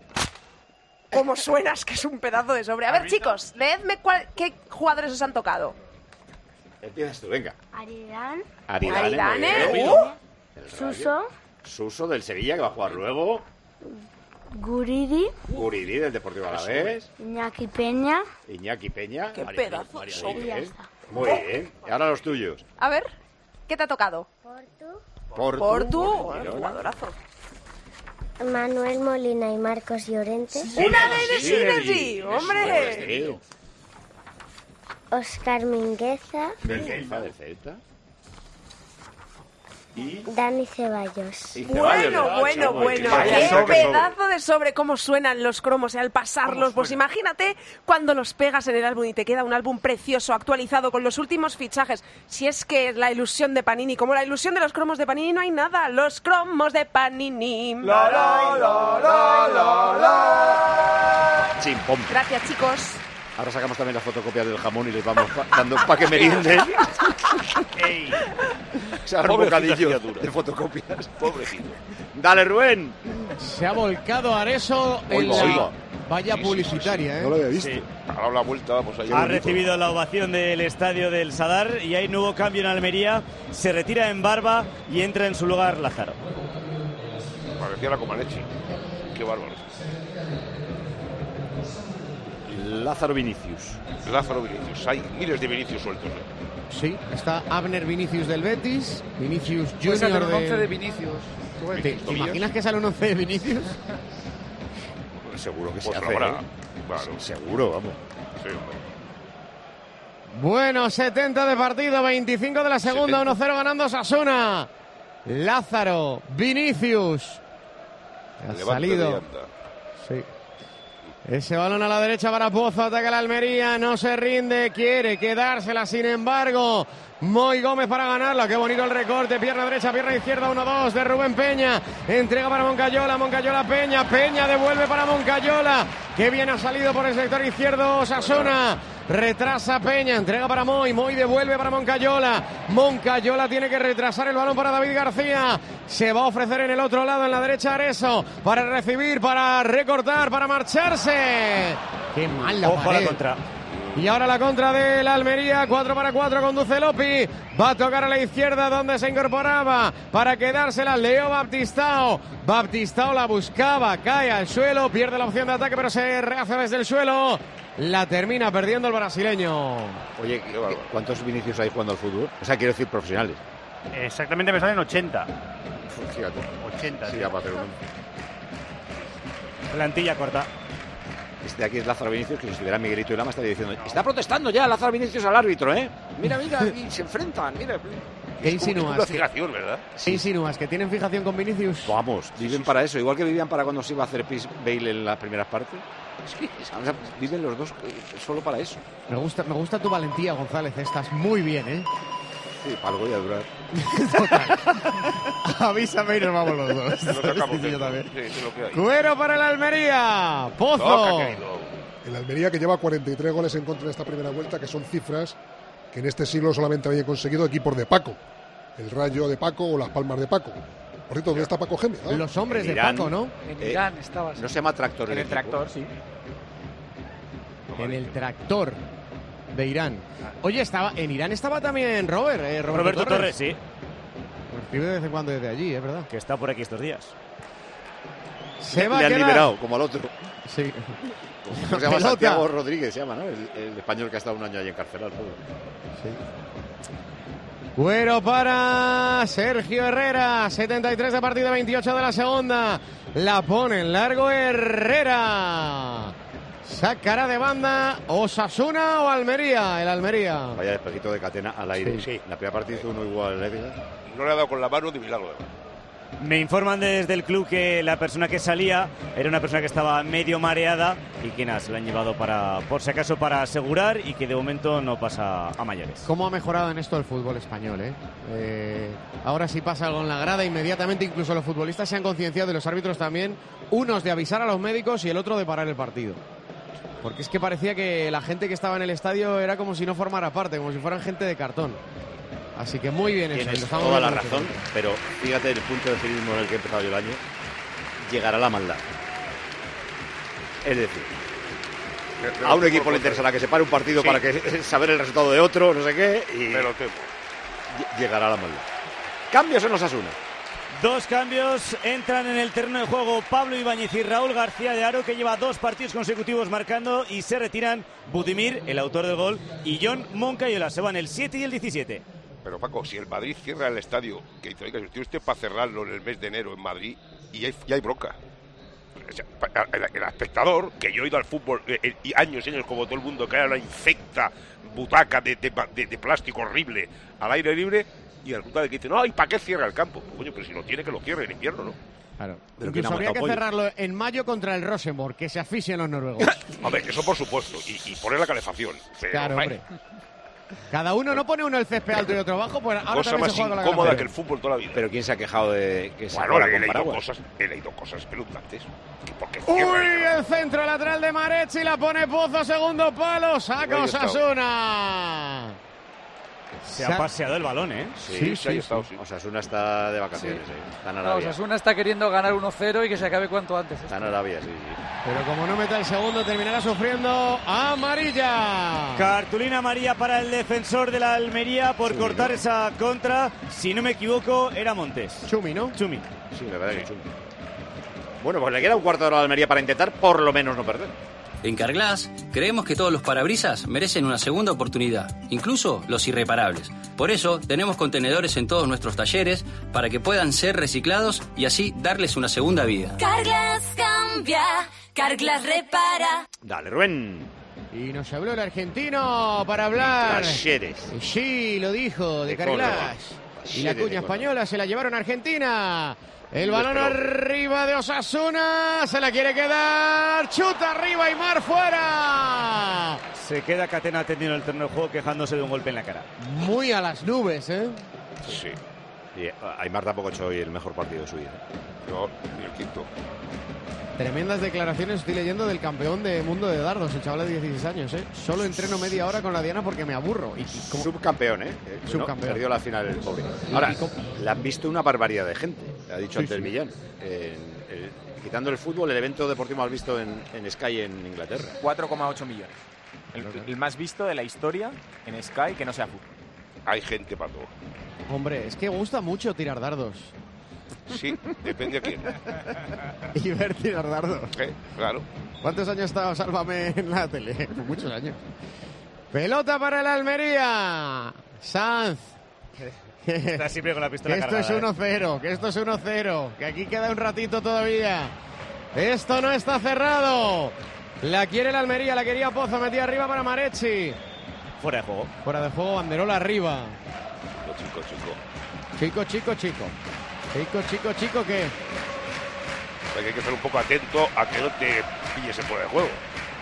¿Cómo suenas? Que es un pedazo de sobre. A ver, chicos, leedme cuál, qué jugadores os han tocado. Empiezas tú, venga. Aridane. Aridane. Aridane. Uh. Suso. Suso del Sevilla, que va a jugar luego. Guridi. Guridi del Deportivo Alavés. Iñaki Peña. Iñaki Peña. Qué María, pedazo de sobre. Muy bien. Muy bien. Y ahora los tuyos. A ver, ¿qué te ha tocado? Portu. Portu. Portu. Bueno, jugadorazo. Manuel Molina y Marcos Llorente. Sí, ¡una de Synergy! ¡Hombre! Oscar Mingueza. Del Celta, del Celta. Y Dani Ceballos. Y bueno, Ceballos, bueno, bueno. Qué sobre, pedazo sobre. de sobre. Cómo suenan los cromos al pasarlos. Pues imagínate cuando los pegas en el álbum y te queda un álbum precioso, actualizado, con los últimos fichajes. Si es que la ilusión de Panini, como la ilusión de los cromos de Panini, no hay nada. Los cromos de Panini. La, la, la, la, la, la. Chimpón. Gracias, chicos. Ahora sacamos también las fotocopias del jamón y les vamos pa dando para que merienden. Ey. Se hagan un bocadillo de fotocopias. Pobrecito. Dale, Rubén. Se ha volcado Areso en la oiga. valla publicitaria, ¿eh? No lo había visto. Sí. Ha dado la vuelta, vamos allá. Ha bonito. recibido la ovación del estadio del Sadar y hay nuevo cambio en Almería. Se retira en Barba y entra en su lugar Lázaro. Parecía la Comaneci. Qué bárbaro. Lázaro Vinicius. Lázaro Vinicius. Hay miles de Vinicius sueltos. ¿eh? Sí, está Abner Vinicius del Betis, Vinicius Puede Junior un de... once de Vinicius. ¿Te, ¿Te imaginas que sale un once de Vinicius? Pues seguro que Pues se hace, habrá. ¿eh? Claro. Sí, seguro, vamos. Sí, hombre. Bueno, setenta de partido, veinticinco de la segunda, uno cero ganando Osasuna. Lázaro, Vinicius. Ha Levante salido. de anda. Sí. Ese balón a la derecha para Pozo, ataca la Almería, no se rinde, quiere quedársela, sin embargo, Moy Gómez para ganarla, qué bonito el recorte, pierna derecha, pierna izquierda, uno dos de Rubén Peña, entrega para Moncayola, Moncayola Peña, Peña devuelve para Moncayola, que bien ha salido por el sector izquierdo Osasuna, retrasa Peña, entrega para Moy, Moy devuelve para Moncayola, Moncayola tiene que retrasar el balón para David García, se va a ofrecer en el otro lado, en la derecha Areso, para recibir, para recortar, para marcharse. Qué mal la Ojo a pared. la contra. Y ahora la contra de la Almería, cuatro para cuatro, conduce Lopi, va a tocar a la izquierda donde se incorporaba para quedársela Leo Baptistao, Baptistao la buscaba, cae al suelo, pierde la opción de ataque pero se rehace desde el suelo, la termina perdiendo el brasileño. Oye, ¿cuántos Vinicius hay jugando al fútbol? O sea, quiero decir profesionales. Exactamente me salen ochenta. Fíjate. ochenta. Sí, tío. ya para hacer uno. Plantilla corta. Este de aquí es Lázaro Vinicius, que si estuviera Miguelito y Lama estaría diciendo, está protestando ya Lázaro Vinicius al árbitro, ¿eh? Mira, mira, y se enfrentan, mira. ¿Qué Es insinúas? una fijación, ¿verdad? ¿Qué insinúas? ¿Que tienen fijación con Vinicius? Vamos, viven para eso, igual que vivían para cuando se iba a hacer Pis Bale en las primeras partes. Sí, o sea, viven los dos eh, solo para eso. Me gusta, me gusta tu valentía, González, estás muy bien, ¿eh? Sí, para algo voy a durar. Avísame y nos vamos los dos. Nos sacamos Sí, yo dentro. también. Sí, es lo que hay. Cuero para la Almería, Pozo. Toca, querido. El Almería, que lleva cuarenta y tres goles en contra en esta primera vuelta, que son cifras que en este siglo solamente habían conseguido equipos de Paco. El Rayo de Paco o las Palmas de Paco. Por cierto, ¿dónde está Paco Gémez? ¿Ah? Los hombres En de Irán, Paco, ¿no? En Eh, Irán estabas. No se llama tractor. En el eléctrico. tractor, sí. En el tractor de Irán. Oye, estaba en Irán estaba también Robert, eh, Roberto, Roberto Torres, sí. Vive de vez en cuando desde allí, es verdad. Que está por aquí estos días. Se va Le a han quedar. liberado, como al otro. Sí. ¿Cómo se llama? Pelota. Santiago Rodríguez se llama, ¿no? El, el español que ha estado un año ahí encarcelado. Cuero para Sergio Herrera, setenta y tres de partido, veintiocho de la segunda. La pone en largo Herrera. Sacará de banda Osasuna o Almería. El Almería. Vaya despejito de Catena al aire. Sí. La primera partida hizo uno igual. ¿eh? No le ha dado con la mano de milagro. Me informan desde el club que la persona que salía era una persona que estaba medio mareada y que nada, se la han llevado para, por si acaso, para asegurar y que de momento no pasa a mayores. ¿Cómo ha mejorado en esto el fútbol español? Eh? Eh, ahora sí pasa algo en la grada, inmediatamente incluso los futbolistas se han concienciado de los árbitros también, unos de avisar a los médicos y el otro de parar el partido. Porque es que parecía que la gente que estaba en el estadio era como si no formara parte, como si fueran gente de cartón. Así que muy bien eso. Tienes lo estamos toda la viendo razón, mucho. pero fíjate el punto de cinismo en el que he empezado yo el año. Llegará la maldad. Es decir, a un equipo le interesará que se pare un partido Sí. para que saber el resultado de otro, no sé qué, y Me lo temo. ll- llegará la maldad. Cambios en Osasuna. Dos cambios entran en el terreno de juego Pablo Ibáñez y Raúl García de Aro, que lleva dos partidos consecutivos marcando, y se retiran Budimir, el autor del gol, y John Moncayola. Se van el siete y el diecisiete. Pero Paco, si el Madrid cierra el estadio, que dice, oiga, si usted usted para cerrarlo en el mes de enero en Madrid, y hay, y hay bronca. O sea, pa- el, el espectador, que yo he ido al fútbol eh, eh, y años y años como todo el mundo, que hay una infecta butaca de, de, de- de plástico horrible al aire libre, y resulta de que dice, no, ¿y para qué cierra el campo? Coño, pero si lo tiene, que lo cierre en invierno, ¿no? Claro. Pero ¿quién ha Incluso habría que matado pollo? cerrarlo en mayo contra el Rosenborg, que se asfixien los noruegos. A ver, eso por supuesto, y, y poner la calefacción. Pero, Claro, hombre. Cada uno no pone uno el césped alto y otro bajo, pues ahora cosa también más se juega con la incómoda que calefacción. el fútbol toda la vida. Pero ¿quién se ha quejado de que se Bueno, juega he con leído paraguas? cosas, he leído cosas espeluznantes. Que porque Uy, cierra. el centro lateral de Marechi, la pone Pozo, segundo palo, saca Ahí está. Osasuna. Se ha paseado el balón, ¿eh? Sí, Sí, sí, sí, ahí está. sí. Osasuna está de vacaciones, Sí. eh. Está en No, Arabia. Osasuna está queriendo ganar uno cero y que se acabe cuanto antes. Está en Arabia, sí, sí. Pero como no meta el segundo, terminará sufriendo amarilla. Cartulina amarilla para el defensor de la Almería por cortar esa contra. Si no me equivoco, era Montes. Chumi, ¿no? Chumi. Sí, la verdad que chulo. Bueno, pues le queda un cuarto de hora a la Almería para intentar por lo menos no perder. En Carglass creemos que todos los parabrisas merecen una segunda oportunidad, incluso los irreparables. Por eso tenemos contenedores en todos nuestros talleres para que puedan ser reciclados y así darles una segunda vida. Carglass cambia, Carglass repara. Dale, Rubén. Y nos habló el argentino para hablar. Talleres. Sí, lo dijo, de De Carglass. Córdoba. Y la Talleres de cuña Córdoba. española se la llevaron a Argentina. El balón arriba de Osasuna, se la quiere quedar, chuta arriba, Aimar fuera. Se queda Catena atendiendo el terreno de juego quejándose de un golpe en la cara. Muy a las nubes, ¿eh? Sí. Y Aimar tampoco ha hecho hoy el mejor partido de su vida. No, ni el quinto. Tremendas declaraciones estoy leyendo del campeón de mundo de dardos, el chaval de dieciséis años, ¿eh? Solo entreno media hora con la diana porque me aburro. Y, y como... Subcampeón, ¿eh? Subcampeón. No, perdió la final el pobre. Ahora, le han visto una barbaridad de gente, ha dicho Sí, antes sí. Millán. Eh, el- quitando el fútbol, el evento deportivo más visto en, en Sky en Inglaterra. cuatro coma ocho millones. El, el más visto de la historia en Sky que no sea fútbol. Hay gente para todo. Hombre, es que gusta mucho tirar dardos. Sí, depende a quién. Y ver tirar dardos. Eh, claro. ¿Cuántos años estaba Sálvame en la tele? Muchos años. Pelota para el Almería. Sanz. Está siempre con la pistola Que esto cargada, es uno cero, que esto es uno cero, que aquí queda un ratito todavía. Esto no está cerrado. La quiere el Almería, la quería Pozo, metía arriba para Marecci. Fuera de juego. Fuera de juego, banderola arriba. Chico, chico. Chico, chico, chico. Chico, chico, chico, ¿qué? Hay que estar un poco atento a que no te pilles en fuera de juego.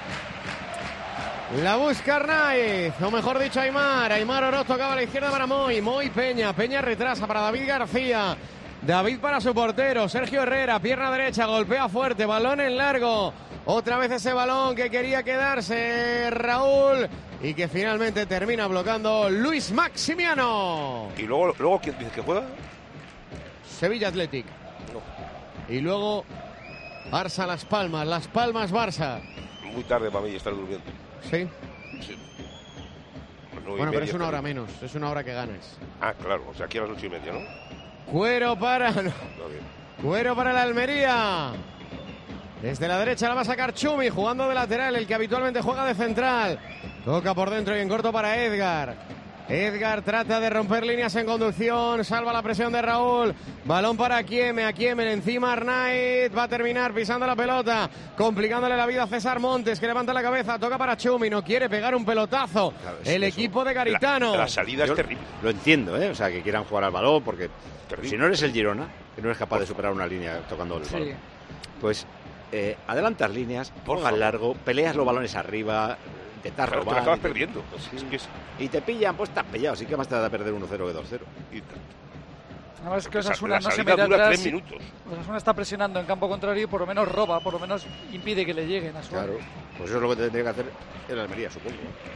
La busca Arnaiz, o mejor dicho Aimar. Aimar Orozco tocaba a la izquierda para Moy. Moy Peña, Peña retrasa para David García. David para su portero, Sergio Herrera, pierna derecha, golpea fuerte, balón en largo. Otra vez ese balón que quería quedarse Raúl y que finalmente termina bloqueando Luis Maximiano. Y luego, luego ¿quién dice que juega? Sevilla Athletic. Y luego Barça Las Palmas, Las Palmas Barça. Muy tarde para mí estar durmiendo. Sí. Sí. Pues nueve y Bueno, pero media, es una hora también. menos, es una hora que ganas. Ah, claro, o sea, aquí a las ocho y media, ¿no? Cuero para... Está bien. Cuero para la Almería. Desde la derecha la va a sacar Chumi, jugando de lateral, el que habitualmente juega de central. Toca por dentro y en corto para Edgar. Edgar trata de romper líneas en conducción, salva la presión de Raúl. Balón para Kieme, a Kieme encima Arnaiz, va a terminar pisando la pelota, complicándole la vida a César Montes, que levanta la cabeza, toca para Chumi, no quiere pegar un pelotazo. Claro, es el que equipo de Garitano. La salida Yo es terrible. Lo entiendo, ¿eh? O sea, que quieran jugar al balón, porque si no eres el Girona, que no eres capaz de superar una línea tocando el Sí. balón, pues eh, adelantas líneas, Por juegas favor. largo, peleas los balones arriba, intentas Claro, te robar. la acabas y te- perdiendo. Sí. Es que es- Y te pillan, pues estás pillado. Sí que más te da perder uno cero que dos cero. y- No, es que Esa- Osasuna la no se salida mete dura atrás. tres minutos. Osasuna está presionando en campo contrario y por lo menos roba, por lo menos impide que le lleguen a su Claro, pues eso es lo que tendría que hacer el Almería, supongo.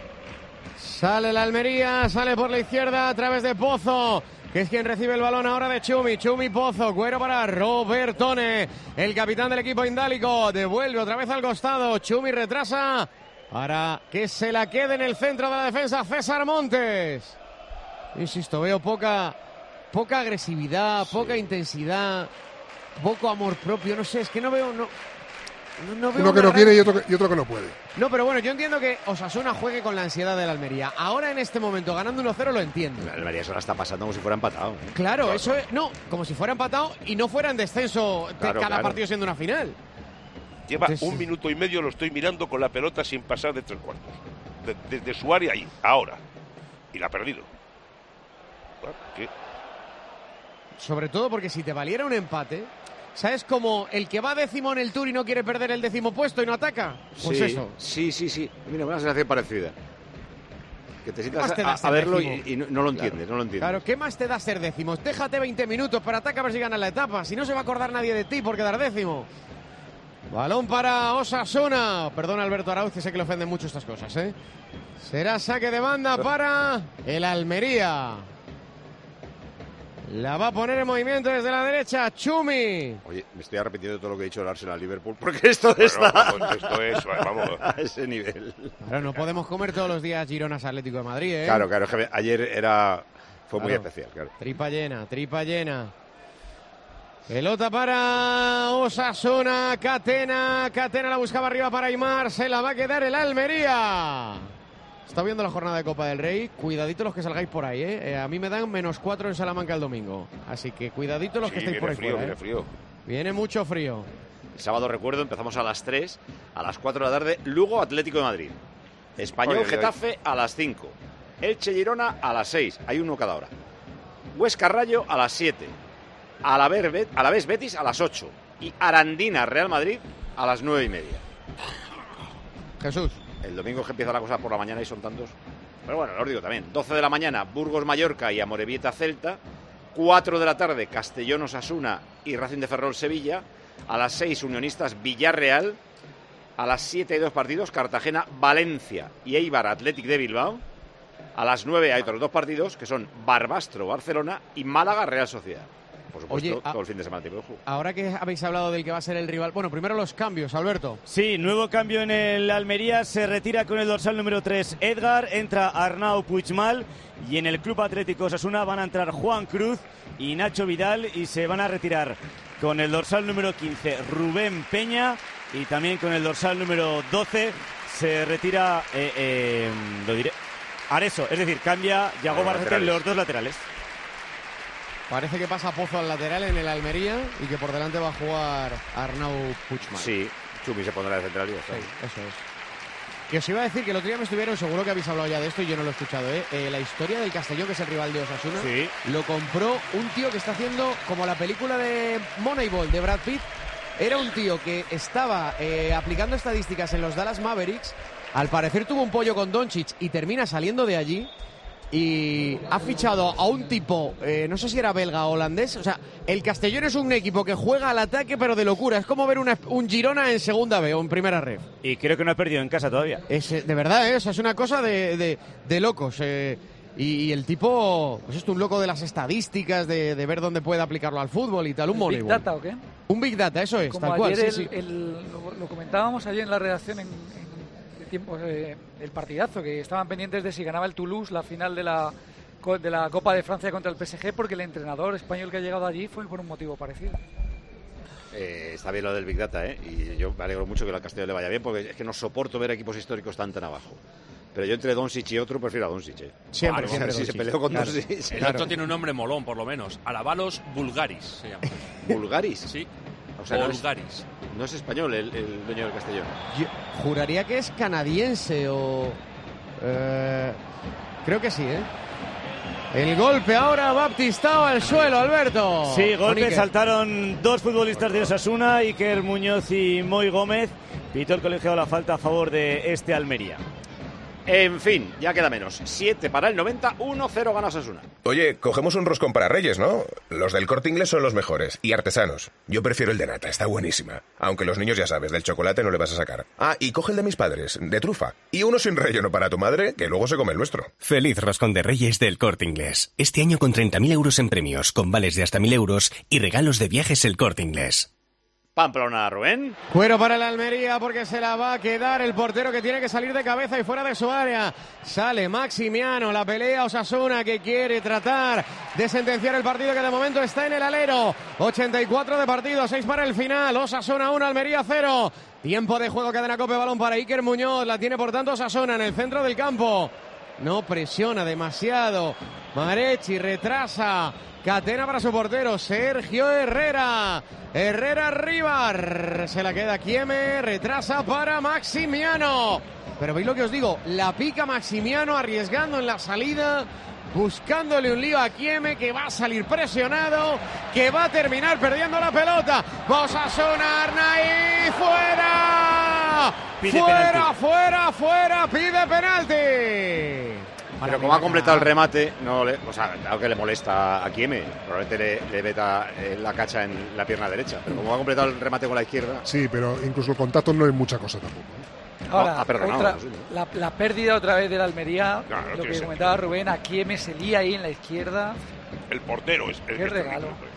Sale la Almería, sale por la izquierda a través de Pozo, que es quien recibe el balón ahora de Chumi. Chumi Pozo, Cuero para Robertone, el capitán del equipo indálico. Devuelve otra vez al costado. Chumi retrasa para que se la quede en el centro de la defensa César Montes. Insisto, veo poca, poca agresividad, poca intensidad, poco amor propio. No sé, es que no veo... No, no, no veo Uno que una no gran- quiere y otro que, y otro que no puede. No, pero bueno, yo entiendo que Osasuna juegue con la ansiedad de la Almería. Ahora en este momento, ganando uno cero, lo entiendo. El Almería se la está pasando como si fuera empatado. ¿eh? Claro, eso es... No, como si fuera empatado y no fuera en descenso de Claro, cada claro. partido siendo una final. Lleva Entonces- un minuto y medio, lo estoy mirando con la pelota sin pasar de tres cuartos. De- Desde su área ahí, ahora. Y la ha perdido. Bueno, ¿qué? Sobre todo porque si te valiera un empate, ¿sabes? Como el que va décimo en el Tour y no quiere perder el décimo puesto y no ataca. Pues sí, eso. Sí, sí, sí. Mira, una sensación parecida. Que te ¿Qué sientas más te a, da a ser verlo décimo? y, y no, no lo Claro. entiendes, no lo entiendes. Claro, ¿qué más te da ser décimos? Déjate veinte minutos para atacar a ver si ganas la etapa. Si no se va a acordar nadie de ti por quedar décimo. Balón para Osasuna. Perdón, Alberto Arauz, que sé que le ofenden mucho estas cosas, ¿eh? Será saque de banda para el Almería. La va a poner en movimiento desde la derecha, Chumi. Oye, me estoy arrepintiendo de todo lo que he dicho del Arsenal-Liverpool, porque esto Bueno, está vamos, esto es, vamos. a ese nivel. Claro, no podemos comer todos los días Gironas Atlético de Madrid, ¿eh? Claro, claro, es que ayer era fue muy Claro. especial, claro. Tripa llena, tripa llena. Pelota para Osasuna, Catena, Catena la buscaba arriba para Aimar, se la va a quedar el Almería. Está viendo la jornada de Copa del Rey, cuidadito los que salgáis por ahí, ¿eh? Eh, a mí me dan menos cuatro en Salamanca el domingo, así que cuidadito los Sí, que estáis viene por ahí frío, fuera, viene ¿eh? frío. Viene mucho frío. El sábado, recuerdo, empezamos a las tres, a las cuatro de la tarde, Lugo Atlético de Madrid. Español Ay, ay, ay. Getafe a las cinco. Elche Girona a las seis, hay uno cada hora. Huesca Rayo a las siete. Alavés, Alavés Betis a las ocho y Arandina Real Madrid a las nueve y media. Jesús. El domingo que empieza la cosa por la mañana y son tantos. Pero bueno, os digo también, doce de la mañana Burgos Mallorca y Amorebieta Celta, cuatro de la tarde Castellón Osasuna y Racing de Ferrol Sevilla, a las seis Unionistas Villarreal, a las siete y dos partidos Cartagena Valencia y Eibar Athletic de Bilbao. A las nueve hay otros dos partidos que son Barbastro Barcelona y Málaga Real Sociedad. Por supuesto, Oye, a, todo el fin de semana tipo de juego. Ahora que habéis hablado del que va a ser el rival, bueno, primero los cambios, Alberto. Sí, nuevo cambio en el Almería, se retira con el dorsal número tres Edgar, entra Arnau Puigmal y en el Club Atlético Osasuna van a entrar Juan Cruz y Nacho Vidal y se van a retirar con el dorsal número quince Rubén Peña y también con el dorsal número doce se retira, eh, eh, lo diré, Areso, es decir, cambia Yago Barrete en los dos laterales. Parece que pasa Pozo al lateral en el Almería y que por delante va a jugar Arnau Puigmal. Sí, Chumi se pondrá de central y ya está. Sí, eso es. Que os iba a decir que el otro día me estuvieron, seguro que habéis hablado ya de esto y yo no lo he escuchado, ¿eh? Eh, la historia del Castellón, que es el rival de Osasuna, sí. Lo compró un tío que está haciendo como la película de Moneyball de Brad Pitt. Era un tío que estaba eh, aplicando estadísticas en los Dallas Mavericks. Al parecer tuvo un pollo con Doncic y termina saliendo de allí. Y ha fichado a un tipo, eh, no sé si era belga o holandés. O sea, el Castellón es un equipo que juega al ataque, pero de locura. Es como ver una, un Girona en segunda B o en primera ref. Y creo que no ha perdido en casa todavía. Es, de verdad, ¿eh? O sea, es una cosa de, de, de locos. Eh, y, y el tipo, pues esto, un loco de las estadísticas, de, de ver dónde puede aplicarlo al fútbol y tal. Un ¿Big Data o qué? Un Big Data, eso es, Como tal cual. Ayer Sí, el, sí. el, lo, lo comentábamos ayer en la redacción en, en tiempo, eh, el partidazo, que estaban pendientes de si ganaba el Toulouse la final de la de la Copa de Francia contra el P S G, porque el entrenador español que ha llegado allí fue por un motivo parecido. Eh, está bien lo del Big Data, ¿eh? Y yo me alegro mucho que al Castellón le vaya bien, porque es que no soporto ver equipos históricos tan tan abajo. Pero yo entre Doncic y otro prefiero a Doncic. ¿eh? Siempre, claro, siempre si Doncic. se peleó con Claro. Doncic. El Claro. otro tiene un nombre molón, por lo menos. Alavalos Bulgaris se llama. ¿Bulgaris? Sí. O sea, no es, Bulgaris. no es español el, el dueño del Castellón. Yo juraría que es canadiense o... Eh, creo que sí, ¿eh? El golpe ahora, Baptistao al suelo, Alberto. Sí, golpe, Iker. saltaron dos futbolistas de Osasuna, Iker Muñoz y Moy Gómez. Pitó el colegiado la falta a favor de este Almería. En fin, ya queda menos. siete para el noventa, uno cero gana Osasuna. Oye, cogemos un roscón para Reyes, ¿no? Los del Corte Inglés son los mejores y artesanos. Yo prefiero el de nata, está buenísima. Aunque los niños ya sabes, del chocolate no le vas a sacar. Ah, y coge el de mis padres, de trufa. Y uno sin relleno para tu madre, que luego se come el nuestro. Feliz roscón de Reyes del Corte Inglés. Este año con treinta mil euros en premios, con vales de hasta mil euros y regalos de viajes El Corte Inglés. Pamplona, Rubén. Cuero para el Almería porque se la va a quedar el portero, que tiene que salir de cabeza y fuera de su área. Sale Maximiano, la pelea Osasuna, que quiere tratar de sentenciar el partido, que de momento está en el alero. ochenta y cuatro de partido, seis para el final. Osasuna uno, Almería cero. Tiempo de juego, cadena Cope, balón para Iker Muñoz. La tiene por tanto Osasuna en el centro del campo. No presiona demasiado. Marechi retrasa. Catena para su portero, Sergio Herrera. Herrera arriba. Se la queda Kieme. Retrasa para Maximiano. Pero veis lo que os digo. La pica Maximiano, arriesgando en la salida. Buscándole un lío a Kieme, que va a salir presionado. Que va a terminar perdiendo la pelota. Osasuna, Arnaiz. ¡Fuera! Pide ¡Fuera, penalti. fuera, fuera! Pide penalti. Pero como ha completado el remate, no le, o sea, claro que le molesta a Kieme, probablemente le, le meta eh, la cacha en la pierna derecha, pero como ha completado el remate con la izquierda... Sí, pero incluso el contacto no es mucha cosa tampoco. ¿eh? Ahora, No, ha perdonado, otra- no sé, ¿no? la, la pérdida otra vez del Almería, Claro, lo tiene que sentido. comentaba Rubén, a Kieme se lía ahí en la izquierda. El portero es el Qué que está regalo. listo.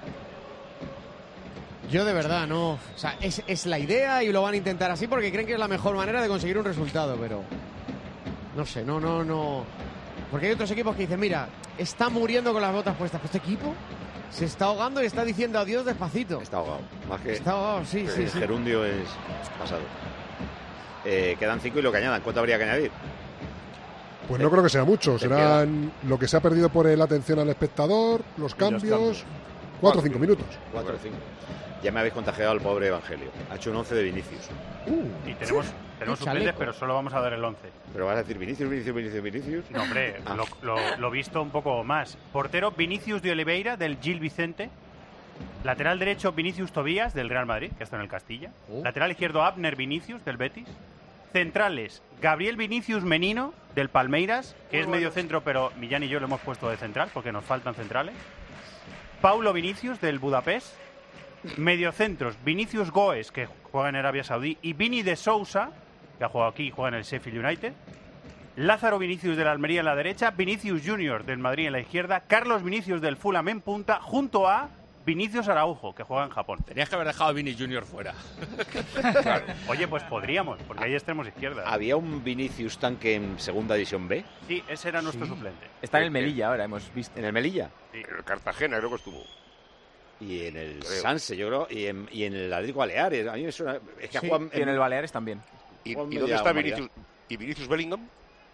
Yo de verdad no. O sea, es, es la idea y lo van a intentar así porque creen que es la mejor manera de conseguir un resultado, pero no sé, no, no, no. Porque hay otros equipos que dicen, mira, está muriendo con las botas puestas. Pues este equipo se está ahogando y está diciendo adiós despacito. Está ahogado. Más que Está ahogado, sí, sí, el sí. gerundio es pasado. Eh, quedan cinco y lo que añadan. ¿Cuánto habría que añadir? Pues no creo que sea mucho. te Serán lo que se ha perdido por la atención al espectador, los cambios. cambios. Cuatro o cinco minutos. Cuatro o cinco. Ya me habéis contagiado al pobre Evangelio. Ha hecho un once de Vinicius. Y tenemos, tenemos Un suplentes, chaleco. pero solo vamos a dar el once. Pero vas a decir Vinicius, Vinicius, Vinicius, Vinicius. No, hombre, Ah. lo, lo, lo visto un poco más. Portero Vinicius de Oliveira, del Gil Vicente. Lateral derecho, Vinicius Tobías, del Real Madrid, que está en el Castilla. Uh. Lateral izquierdo, Abner Vinicius, del Betis. Centrales, Gabriel Vinicius Menino, del Palmeiras, que Muy es medio buenos. centro, pero Millán y yo lo hemos puesto de central, porque nos faltan centrales. Paulo Vinicius, del Budapest. Mediocentros, Vinicius Goes, que juega en Arabia Saudí. Y Vini de Sousa, que ha jugado aquí y juega en el Sheffield United. Lázaro Vinicius de la Almería en la derecha, Vinicius Junior del Madrid en la izquierda, Carlos Vinicius del Fulham en punta, junto a Vinicius Araujo, que juega en Japón. Tenías que haber dejado a Vini Junior fuera. Claro. Oye, pues podríamos, porque hay extremos izquierdas. ¿Había un Vinicius Tanque en Segunda División B? Sí, ese era nuestro Sí. suplente. Está en el Melilla ahora, hemos visto. ¿En el Melilla? En el Cartagena creo que estuvo. Y en el Creo. Sanse, yo creo, y en, y en el Atlético Baleares. A mí me suena... Es que Sí, Juan, y en el Baleares también. ¿Y, Juan y media dónde está humanidad. Vinicius? ¿Y Vinicius Bellingham?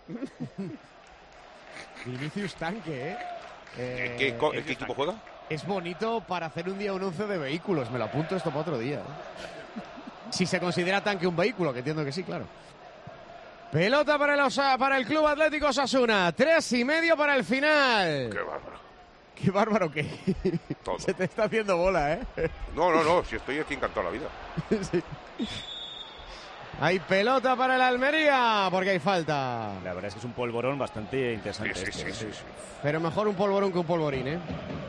Vinicius Tanque, ¿eh? ¿En qué, co- en qué equipo juega? Es bonito para hacer un día un once de vehículos. Me lo apunto esto para otro día. ¿eh? Si se considera tanque un vehículo, que entiendo que sí, claro. Pelota para el, Osa- para el Club Atlético Osasuna. Tres y medio para el final. Qué bárbaro. Qué bárbaro que Todo. se te está haciendo bola, ¿eh? No, no, no, si estoy aquí encantado la vida. Sí. Hay pelota para el Almería, porque hay falta. La verdad es que es un polvorón bastante interesante. Sí, sí, este, sí, ¿eh? sí, sí. Pero mejor un polvorón que un polvorín, ¿eh?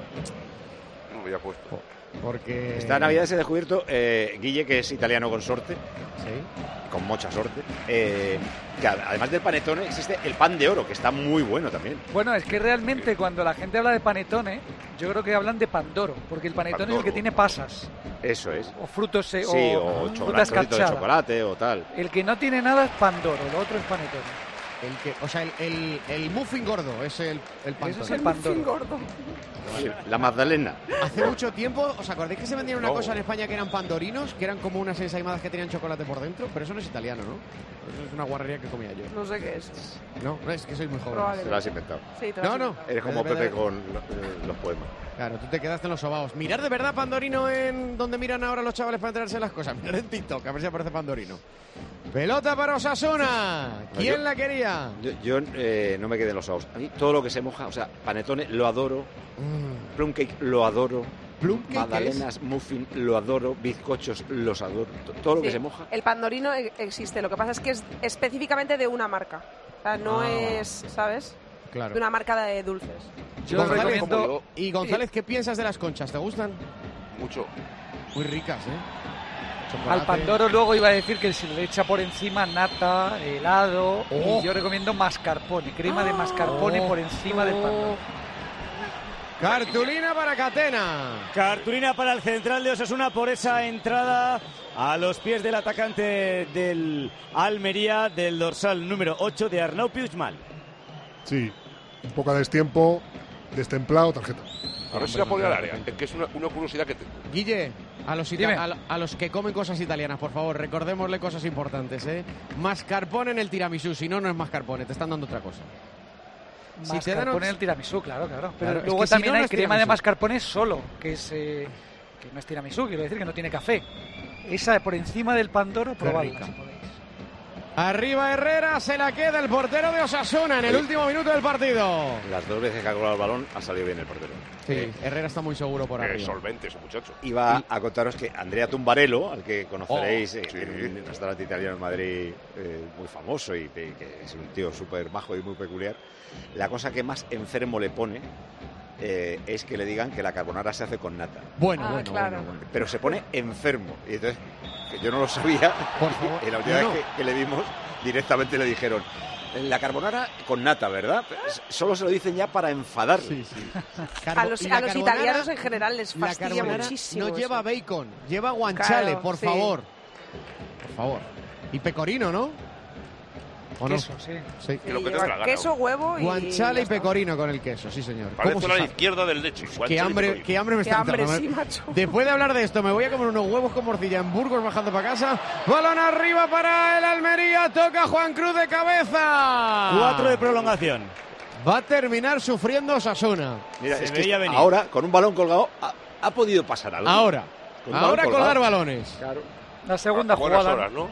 No me había puesto. Porque... Esta Navidad se ha descubierto eh, Guille, que es italiano con sorte, Sí. con mucha sorte, eh, que además del panetone existe el pan de oro, que está muy bueno también. Bueno, es que realmente cuando la gente habla de panetone, yo creo que hablan de pandoro, porque el panetone es el Pandoro. que tiene pasas, Eso es. o frutos se- Sí, o, o, fruta chocolate, trocito de escarchada. chocolate o tal. El que no tiene nada es pandoro, lo otro es panetone. El que, o sea, el, el, el muffin gordo es el, el pan. Eso es el pandoro. gordo. Sí, la Magdalena. Hace mucho tiempo, ¿os acordáis que se vendían una No. cosa en España que eran pandorinos? Que eran como unas ensaimadas que tenían chocolate por dentro, pero eso no es italiano, ¿no? Eso es una guarrería que comía yo. No sé qué es. No, no es que soy muy joven. Probablemente. Te lo has inventado. Sí, te lo No, has no. inventado. Eres como De verdad. Pepe con lo- eh, los poemas. Claro, tú te quedaste en los sobaos. Mirar de verdad Pandorino en donde miran ahora los chavales para enterarse de las cosas. Mirar en TikTok, a ver si aparece Pandorino. Pelota para Osasuna. ¿Quién yo- la quería? Yo, yo, eh, no me quedé en los ojos. A mí todo lo que se moja, o sea, panetone lo adoro, plum cake lo adoro, ¿Plum cake magdalenas, muffin lo adoro, bizcochos los adoro. T- Todo lo que Sí, se moja. El pandorino e- existe, lo que pasa es que es específicamente de una marca. O sea, no Ah. es, ¿sabes? Claro. De una marca de dulces. Yo González, recomiendo... como yo- Y González, ¿qué piensas de las conchas? ¿Te gustan? Mucho. Muy ricas, ¿eh? Chocolate. Al pandoro luego iba a decir que se le echa por encima nata, helado, Oh. y yo recomiendo mascarpone, crema de mascarpone Oh. por encima del pandoro. Cartulina para Catena. Cartulina para el central de Osasuna por esa entrada a los pies del atacante del Almería, del dorsal número ocho de Arnau Puigmal. Sí, un poco a destiempo, destemplado, tarjeta. A ver si la pone al área. Es que es una, una curiosidad que tengo. Guille, a los, ita- Dime. a, a los que comen cosas italianas, por favor, recordémosle cosas importantes, ¿eh? Mascarpone en el tiramisú, si no, no es mascarpone, te están dando otra cosa. Si te dan Mascarpone ox- el tiramisú, claro, claro. Pero Claro, es luego que si también no, no hay es crema de tiramisú. mascarpone solo, que es eh, que no es tiramisú, quiero decir que no tiene café. Esa por encima del pandoro, probadla, rica. si podéis. Arriba Herrera, se la queda el portero de Osasuna en el Sí. último minuto del partido. Las dos veces que ha colado el balón ha salido bien el portero. Sí, Eh, Herrera está muy seguro por Es arriba. solvente ese muchacho. Iba a contaros que Andrea Tumbarello, al que conoceréis, Oh, eh, sí. en un restaurante italiano en Madrid eh, muy famoso y que, que es un tío súper bajo y muy peculiar, la cosa que más enfermo le pone eh, es que le digan que la carbonara se hace con nata. Bueno, Ah, bueno, claro. bueno, bueno. Pero se pone enfermo. Y entonces, que yo no lo sabía, Por favor. y la última No, vez que, que le vimos, directamente le dijeron, la carbonara con nata, ¿verdad? Solo se lo dicen ya para enfadar. Sí, sí. A los, Y la a los carbonara- italianos en general les La fastidia carbonara muchísimo. no lleva eso. bacon, lleva guanciale, Claro, por sí. favor. Por favor. Y pecorino, ¿no? ¿O no? Queso, sí. Sí. Que lo que te Lleva dé la gana. queso, huevo y. Guanciale ya y está. pecorino con el queso, sí señor. Parece ¿Cómo se la sabe? izquierda del leche. Qué hambre, qué hambre me Qué está hambre, entrando. sí, macho. Después de hablar de esto, me voy a comer unos huevos con morcilla en Burgos bajando para casa. Balón arriba para el Almería. Toca Juan Cruz de cabeza. Cuatro de prolongación. Va a terminar sufriendo Osasuna. Mira, Se es que veía venir. ahora, con un balón colgado, ha, ha podido pasar algo. Ahora. Con un balón Ahora colgado. colgar balones. Claro. La segunda A buenas jugada. horas, ¿no?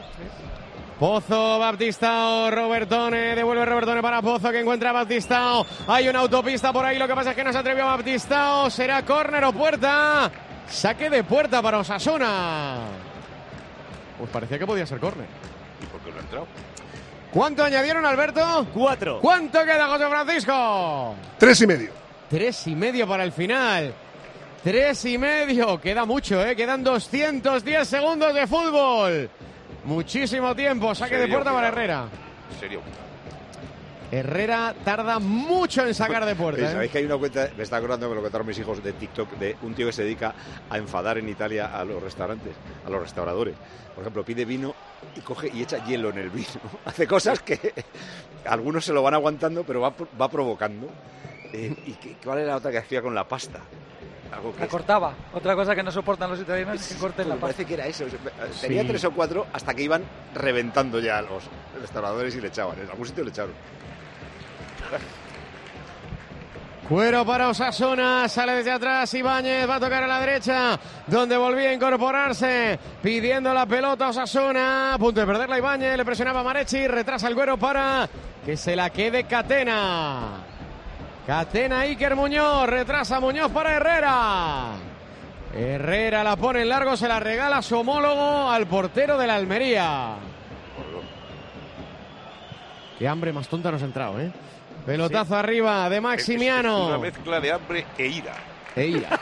Pozo, Baptistao, Robertone, devuelve Robertone para Pozo que encuentra a Baptistao. Hay una autopista por ahí, lo que pasa es que no se atrevió a Baptistao. Será córner o puerta. Saque de puerta para Osasuna. Pues parecía que podía ser córner. ¿Y por qué no ha entrado? ¿Cuánto añadieron, Alberto? Cuatro. ¿Cuánto queda, José Francisco? Tres y medio. Tres y medio para el final. Tres y medio. Queda mucho, ¿eh? Quedan doscientos diez segundos de fútbol. Muchísimo tiempo. Saque de puerta para Herrera. En serio. Herrera tarda mucho en sacar de puerta. Oye, ¿eh? ¿sabéis que hay una cuenta? Me está acordando, me lo contaron mis hijos de TikTok, de un tío que se dedica a enfadar en Italia a los restaurantes, a los restauradores. Por ejemplo, pide vino y coge y echa hielo en el vino. Hace cosas que algunos se lo van aguantando, pero va, va provocando. Eh, ¿Y qué, cuál era la otra que hacía con la pasta? Algo que la es... cortaba. Otra cosa que no soportan los italianos es que corten la pasta. Parece que era eso. Tenía sí. tres o cuatro hasta que iban reventando ya a los restauradores y le echaban. En algún sitio le echaron. Cuero para Osasuna, sale desde atrás Ibáñez, va a tocar a la derecha, donde volvía a incorporarse, pidiendo la pelota Osasuna, a punto de perderla Ibáñez, le presionaba Marechi, retrasa el Cuero para que se la quede Catena. Catena Iker Muñoz, retrasa Muñoz para Herrera. Herrera la pone en largo, se la regala a su homólogo, al portero de la Almería. Qué hambre más tonta nos ha entrado, ¿eh? Pelotazo sí. arriba de Maximiano. Es, es una mezcla de hambre e ira. E ira.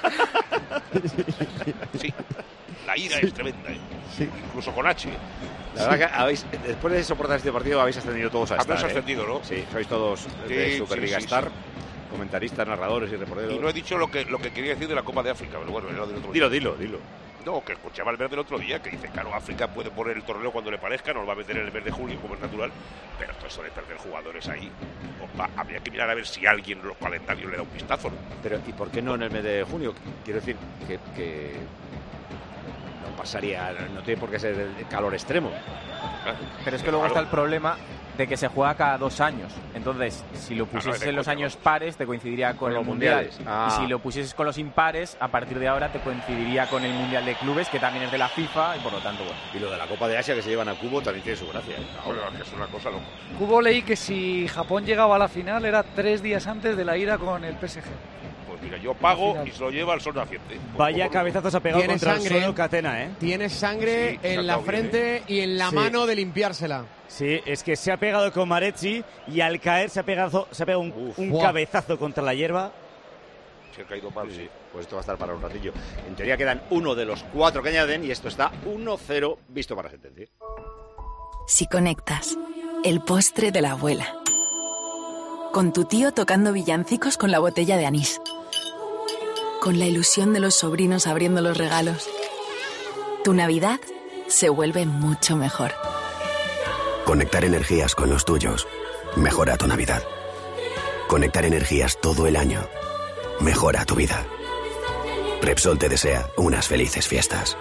Sí, la ira es tremenda, ¿eh? Sí. Incluso con H. La verdad que habéis, después de soportar este partido habéis ascendido todos a Star. Habéis ascendido, ¿eh? ¿no? Sí, sois todos sí, de Superliga sí, sí, Star. Sí. Comentaristas, narradores y reporteros. Y no he dicho lo que, lo que quería decir de la Copa de África, pero bueno, era del otro dilo, día. Dilo, dilo, No, que escuchaba al verde el otro día, que dice, claro, África puede poner el torneo cuando le parezca, nos va a meter en el mes de julio, como es natural, pero todo eso de perder jugadores ahí, opa, habría que mirar a ver si alguien en los calendarios le da un vistazo, ¿no? Pero, ¿y por qué no en el mes de junio? Quiero decir, que, que no pasaría, no tiene por qué ser el calor extremo. Pero es que luego está el problema de que se juega cada dos años. Entonces, si lo pusieses en los años pares, te coincidiría con, con el Mundial. Ah. Y si lo pusieses con los impares, a partir de ahora te coincidiría con el Mundial de Clubes, que también es de la FIFA, y por lo tanto, bueno. Y lo de la Copa de Asia que se llevan a Cubo también tiene su gracia, ¿eh? Ahora, que es una cosa loca. Cubo leí que si Japón llegaba a la final era tres días antes de la ida con el P S G. Pues mira, yo pago y se lo lleva al sol naciente. Vaya cabezazos ha pegado contra sangre, el suelo Catena, ¿eh? Tiene sangre sí, en la frente bien, ¿eh? Y en la sí. mano de limpiársela. Sí, es que se ha pegado con Marechi y al caer se ha pegado, se ha pegado un, un cabezazo contra la hierba. Se ha caído mal, sí. Pues esto va a estar para un ratillo. En teoría quedan uno de los cuatro que añaden y esto está uno cero visto para sentencia. Si conectas, el postre de la abuela. Con tu tío tocando villancicos con la botella de anís. Con la ilusión de los sobrinos abriendo los regalos. Tu Navidad se vuelve mucho mejor. Conectar energías con los tuyos mejora tu Navidad. Conectar energías todo el año mejora tu vida. Repsol te desea unas felices fiestas.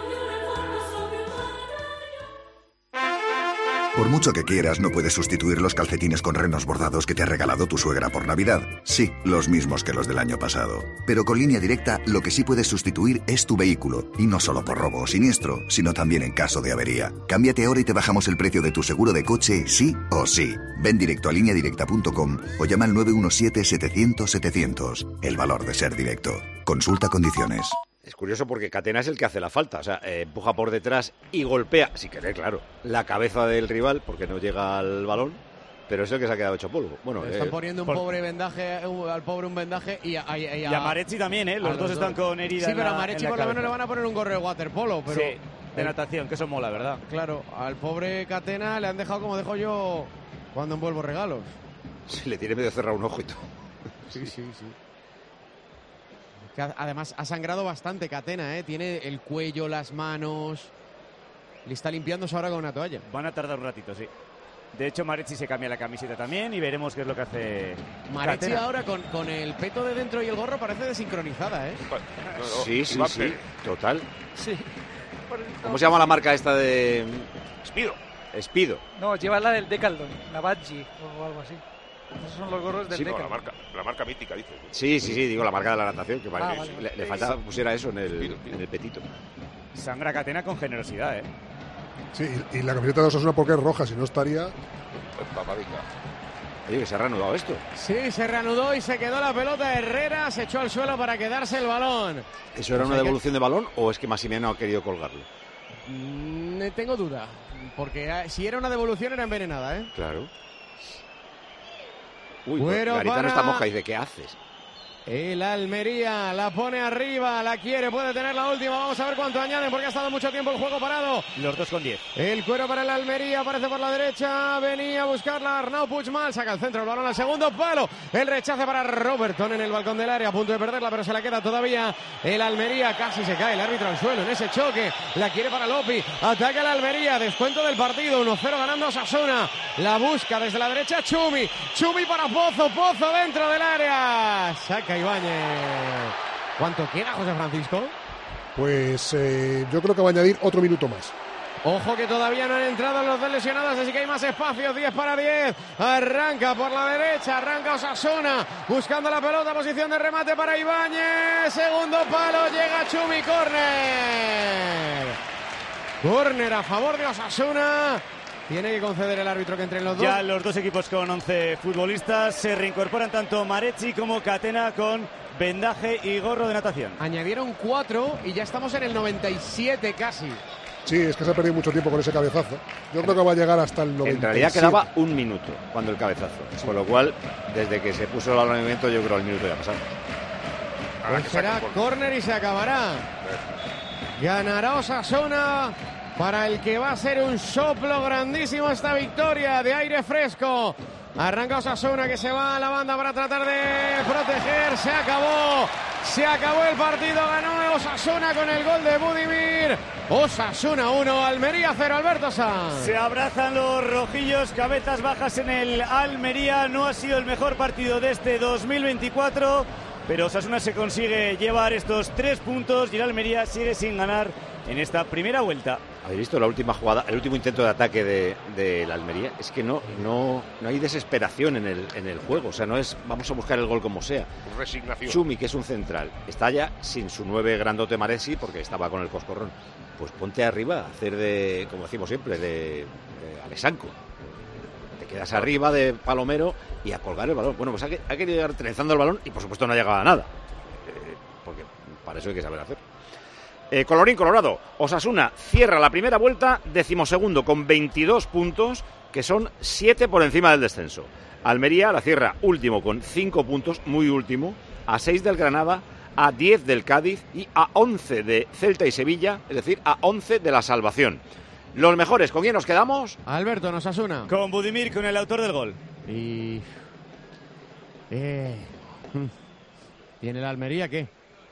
Por mucho que quieras, no puedes sustituir los calcetines con renos bordados que te ha regalado tu suegra por Navidad. Sí, los mismos que los del año pasado. Pero con Línea Directa, lo que sí puedes sustituir es tu vehículo. Y no solo por robo o siniestro, sino también en caso de avería. Cámbiate ahora y te bajamos el precio de tu seguro de coche, sí o sí. Ven directo a línea directa punto com o llama al nueve uno siete, setecientos, setecientos. El valor de ser directo. Consulta condiciones. Es curioso porque Catena es el que hace la falta, o sea, eh, empuja por detrás y golpea, si querer, claro, la cabeza del rival porque no llega al balón, pero es el que se ha quedado hecho polvo. Bueno, Le están eh, poniendo un por... pobre vendaje, al pobre un vendaje y a, y a, y a Marechi también, ¿eh? Los, los dos, dos están con heridas. Sí, pero a Marechi por lo menos le van a poner un gorro de waterpolo, pero sí, de natación, que eso mola, ¿verdad? Claro, al pobre Catena le han dejado como dejo yo cuando envuelvo regalos. Sí, le tiene medio cerrado un ojo y todo. Sí, sí, sí. Que además ha sangrado bastante Catena, ¿eh? Tiene el cuello, las manos. Le está limpiándose ahora con una toalla. Van a tardar un ratito, sí. De hecho, Marechi se cambia la camiseta también y veremos qué es lo que hace Marechi Catena. Ahora con, con el peto de dentro y el gorro parece desincronizada, ¿eh? Sí, sí, sí, total. Sí. ¿Cómo se llama la marca esta de...? Spido. Spido. No, lleva la del Decathlon, la Badgie o algo así. Esos son los gorros del sí, Decathlon. No, la marca, la marca mítica, dice. Sí, sí, sí, digo la marca de la natación, que parece, ah, vale, le, vale. le faltaba que pusiera eso en el, en el petito. Sangra Catena con generosidad, ¿eh? Sí, y, y la camiseta de Osasuna porque es roja, si no estaría... Pues papadica. Oye, que se ha reanudado esto. Sí, se reanudó y se quedó la pelota. Herrera se echó al suelo para quedarse el balón. ¿Eso era O sea una que- devolución de balón o es que Massimiliano ha querido colgarlo? Mm, tengo duda, porque ah, si era una devolución era envenenada, ¿eh? Claro. Uy, Bueno, pues Garitano para- está moja y dice, ¿qué haces? El Almería la pone arriba, la quiere, puede tener la última. Vamos a ver cuánto añaden porque ha estado mucho tiempo el juego parado. Los dos con diez. El cuero para el Almería, aparece por la derecha, venía a buscarla Arnau Puigmal, saca el centro, el balón al segundo palo, el rechace para Robertson en el balcón del área, a punto de perderla, pero se la queda todavía el Almería, casi se cae el árbitro al suelo en ese choque, la quiere para Lopi, ataca el Almería, descuento del partido, uno cero ganando Osasuna, la busca desde la derecha Chumi, Chumi para Pozo, Pozo dentro del área, saca Ibáñez. ¿Cuánto queda, José Francisco? Pues eh, yo creo que va a añadir otro minuto más. Ojo que todavía no han entrado los dos lesionados, así que hay más espacio, diez para diez. Arranca por la derecha, arranca Osasuna, buscando la pelota, posición de remate para Ibáñez. Segundo palo, llega Chumi, córner. Córner a favor de Osasuna. Tiene que conceder el árbitro que entre los dos. Ya los dos equipos con once futbolistas se reincorporan tanto Marecci como Catena con vendaje y gorro de natación. Añadieron cuatro y ya estamos en el noventa y siete casi. Sí, es que se ha perdido mucho tiempo con ese cabezazo. Yo creo que va a llegar hasta el noventa y siete. En realidad quedaba un minuto cuando el cabezazo. Con lo cual, desde que se puso el movimiento, yo creo que el minuto ya ha pasado. Pues será córner y se acabará. Ganará Osasuna, para el que va a ser un soplo grandísimo esta victoria de aire fresco. Arranca Osasuna, que se va a la banda para tratar de proteger. Se acabó. Se acabó el partido. Ganó Osasuna con el gol de Budimir. Osasuna uno, Almería cero. Alberto Sanz. Se abrazan los rojillos, cabezas bajas en el Almería. No ha sido el mejor partido de este dos mil veinticuatro, pero Osasuna se consigue llevar estos tres puntos y el Almería sigue sin ganar en esta primera vuelta. ¿Habéis visto la última jugada, el último intento de ataque de, de la Almería? Es que no, no, no hay desesperación en el, en el juego. O sea, no es vamos a buscar el gol como sea. Resignación. Chumi, que es un central, está ya sin su nueve grandote Marecci porque estaba con el coscorrón. Pues ponte arriba a hacer de, como decimos siempre, de, de Alexanco. Te quedas arriba de Palomero y a colgar el balón. Bueno, pues ha, ha querido llegar trenzando el balón y por supuesto no ha llegado a nada. Eh, porque para eso hay que saber hacer. Eh, colorín colorado, Osasuna cierra la primera vuelta decimosegundo con veintidós puntos, que son siete por encima del descenso. Almería la cierra último con cinco puntos, muy último, a seis del Granada, a diez del Cádiz y a once de Celta y Sevilla, es decir, a once de la salvación. Los mejores, ¿con quién nos quedamos? Alberto, Osasuna. Con Budimir, con el autor del gol. Y... Eh... ¿Y en el Almería qué?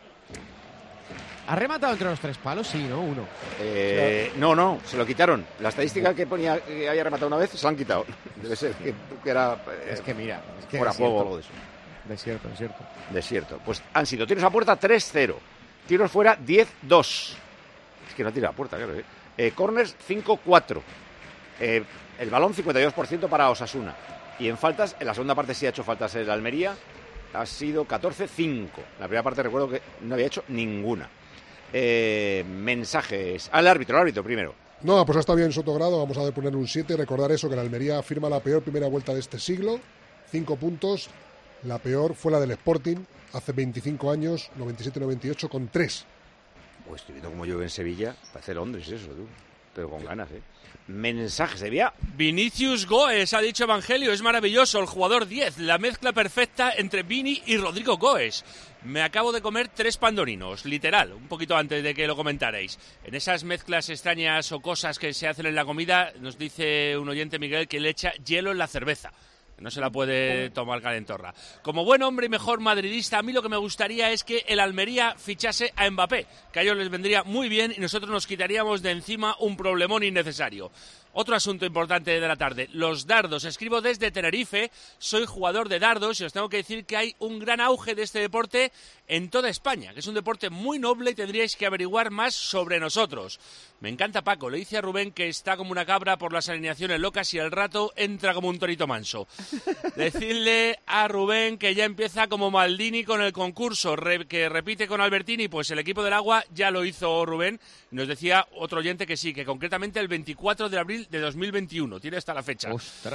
¿Ha rematado entre los tres palos? Sí, ¿no? Uno. Eh, no, no, se lo quitaron. La estadística que ponía que había rematado una vez se la han quitado. Debe ser que, que era... Eh, es que mira, es que fuera desierto. juego o algo de eso. Desierto, desierto. Desierto. Pues han sido tiros a puerta tres cero. Tiros fuera diez dos. Es que no tira a puerta, claro. ¿eh? Eh, corners cinco cuatro. Eh, el balón cincuenta y dos por ciento para Osasuna. Y en faltas, en la segunda parte sí ha hecho faltas el Almería. Ha sido catorce cinco. La primera parte recuerdo que no había hecho ninguna. Eh, mensajes al árbitro, al árbitro primero. No, pues ha estado bien Sotogrado, vamos a poner un siete. Recordar eso, que la Almería firma la peor primera vuelta de este siglo. Cinco puntos. La peor fue la del Sporting hace veinticinco años, noventa y siete noventa y ocho, con tres. Pues estoy viendo cómo llueve en Sevilla. Parece Londres eso, tú. Pero con ganas, ¿eh? Mensaje, Sevilla. Vinicius Goes, ha dicho Evangelio, es maravilloso, el jugador diez, la mezcla perfecta entre Vini y Rodrigo Goes. Me acabo de comer tres pandorinos, literal, un poquito antes de que lo comentarais. En esas mezclas extrañas o cosas que se hacen en la comida, nos dice un oyente, Miguel, que le echa hielo en la cerveza. No se la puede tomar calentorra. Como buen hombre y mejor madridista, a mí lo que me gustaría es que el Almería fichase a Mbappé, que a ellos les vendría muy bien y nosotros nos quitaríamos de encima un problemón innecesario. Otro asunto importante de la tarde, los dardos. Escribo desde Tenerife, soy jugador de dardos y os tengo que decir que hay un gran auge de este deporte en toda España, que es un deporte muy noble y tendríais que averiguar más sobre nosotros. Me encanta Paco, le dice a Rubén que está como una cabra por las alineaciones locas y al rato entra como un torito manso. Decidle a Rubén que ya empieza como Maldini con el concurso, re- que repite con Albertini, pues el equipo del agua ya lo hizo Rubén. Nos decía otro oyente que sí, que concretamente el veinticuatro de abril de dos mil veintiuno, tiene hasta la fecha. ¡Ostras!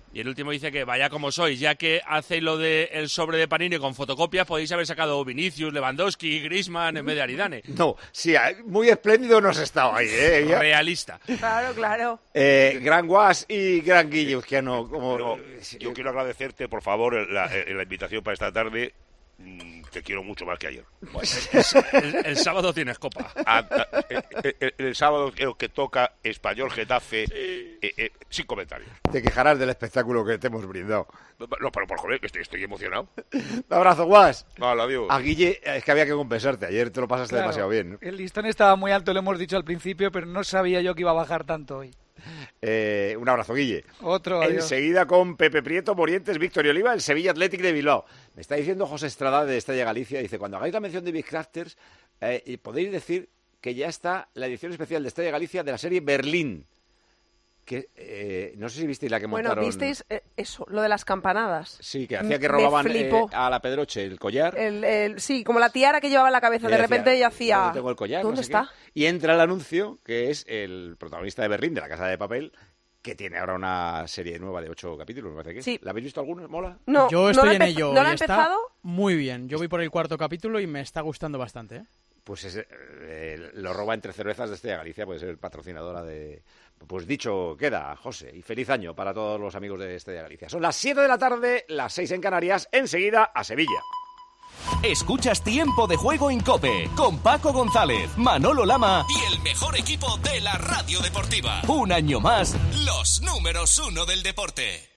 Y el último dice que vaya como sois, ya que hacéis lo del sobre de Panini con fotocopias, podéis haber sacado Vinicius, Lewandowski, Griezmann en vez de Aridane. No, sí, muy espléndido no has estado ahí, ¿eh? Ya. Realista. Claro, claro. Eh, gran Guas y gran Guilluzquiano. Como... No, yo quiero agradecerte, por favor, la, la invitación para esta tarde. Te quiero mucho más que ayer. el, el sábado tienes copa. A, a, el, el, el sábado creo que toca Español Getafe, sí. eh, eh, sin comentarios. Te quejarás del espectáculo que te hemos brindado. No, pero por joder, que estoy, estoy emocionado. Un abrazo, Guas. Vale, adiós. A Guille, es que había que compensarte. Ayer te lo pasaste claro, demasiado bien, ¿no? El listón estaba muy alto, lo hemos dicho al principio, pero no sabía yo que iba a bajar tanto hoy. Eh, un abrazo, Guille. Otro, adiós. Enseguida con Pepe Prieto, Morientes, Víctor y Oliva, el Sevilla Athletic de Bilbao. Me está diciendo José Estrada de Estella Galicia, dice, cuando hagáis la mención de Big Crafters, eh, podéis decir que ya está la edición especial de Estella Galicia de la serie Berlín. Que, eh, no sé si visteis la que bueno, montaron... Bueno, visteis eh, eso, lo de las campanadas. Sí, que hacía que robaban eh, a la Pedroche el collar. El, el, sí, como la tiara que llevaba en la cabeza. De repente ella hacía... ¿Dónde tengo el collar? ¿Dónde no sé está? Qué. Y entra el anuncio, que es el protagonista de Berlín, de La Casa de Papel, que tiene ahora una serie nueva de ocho capítulos, me parece que. Sí. ¿La habéis visto alguno? ¿Mola? No, yo estoy no en ello. ¿No la he empezado? Muy bien. Yo voy por el cuarto capítulo y me está gustando bastante, ¿eh? Pues es, eh, lo roba entre cervezas de Estella Galicia, puede ser patrocinadora de... Pues dicho queda, José, y feliz año para todos los amigos de Estella Galicia. Son las siete de la tarde, las seis en Canarias, enseguida a Sevilla. Escuchas Tiempo de Juego en COPE, con Paco González, Manolo Lama y el mejor equipo de la radio deportiva. Un año más, los números uno del deporte.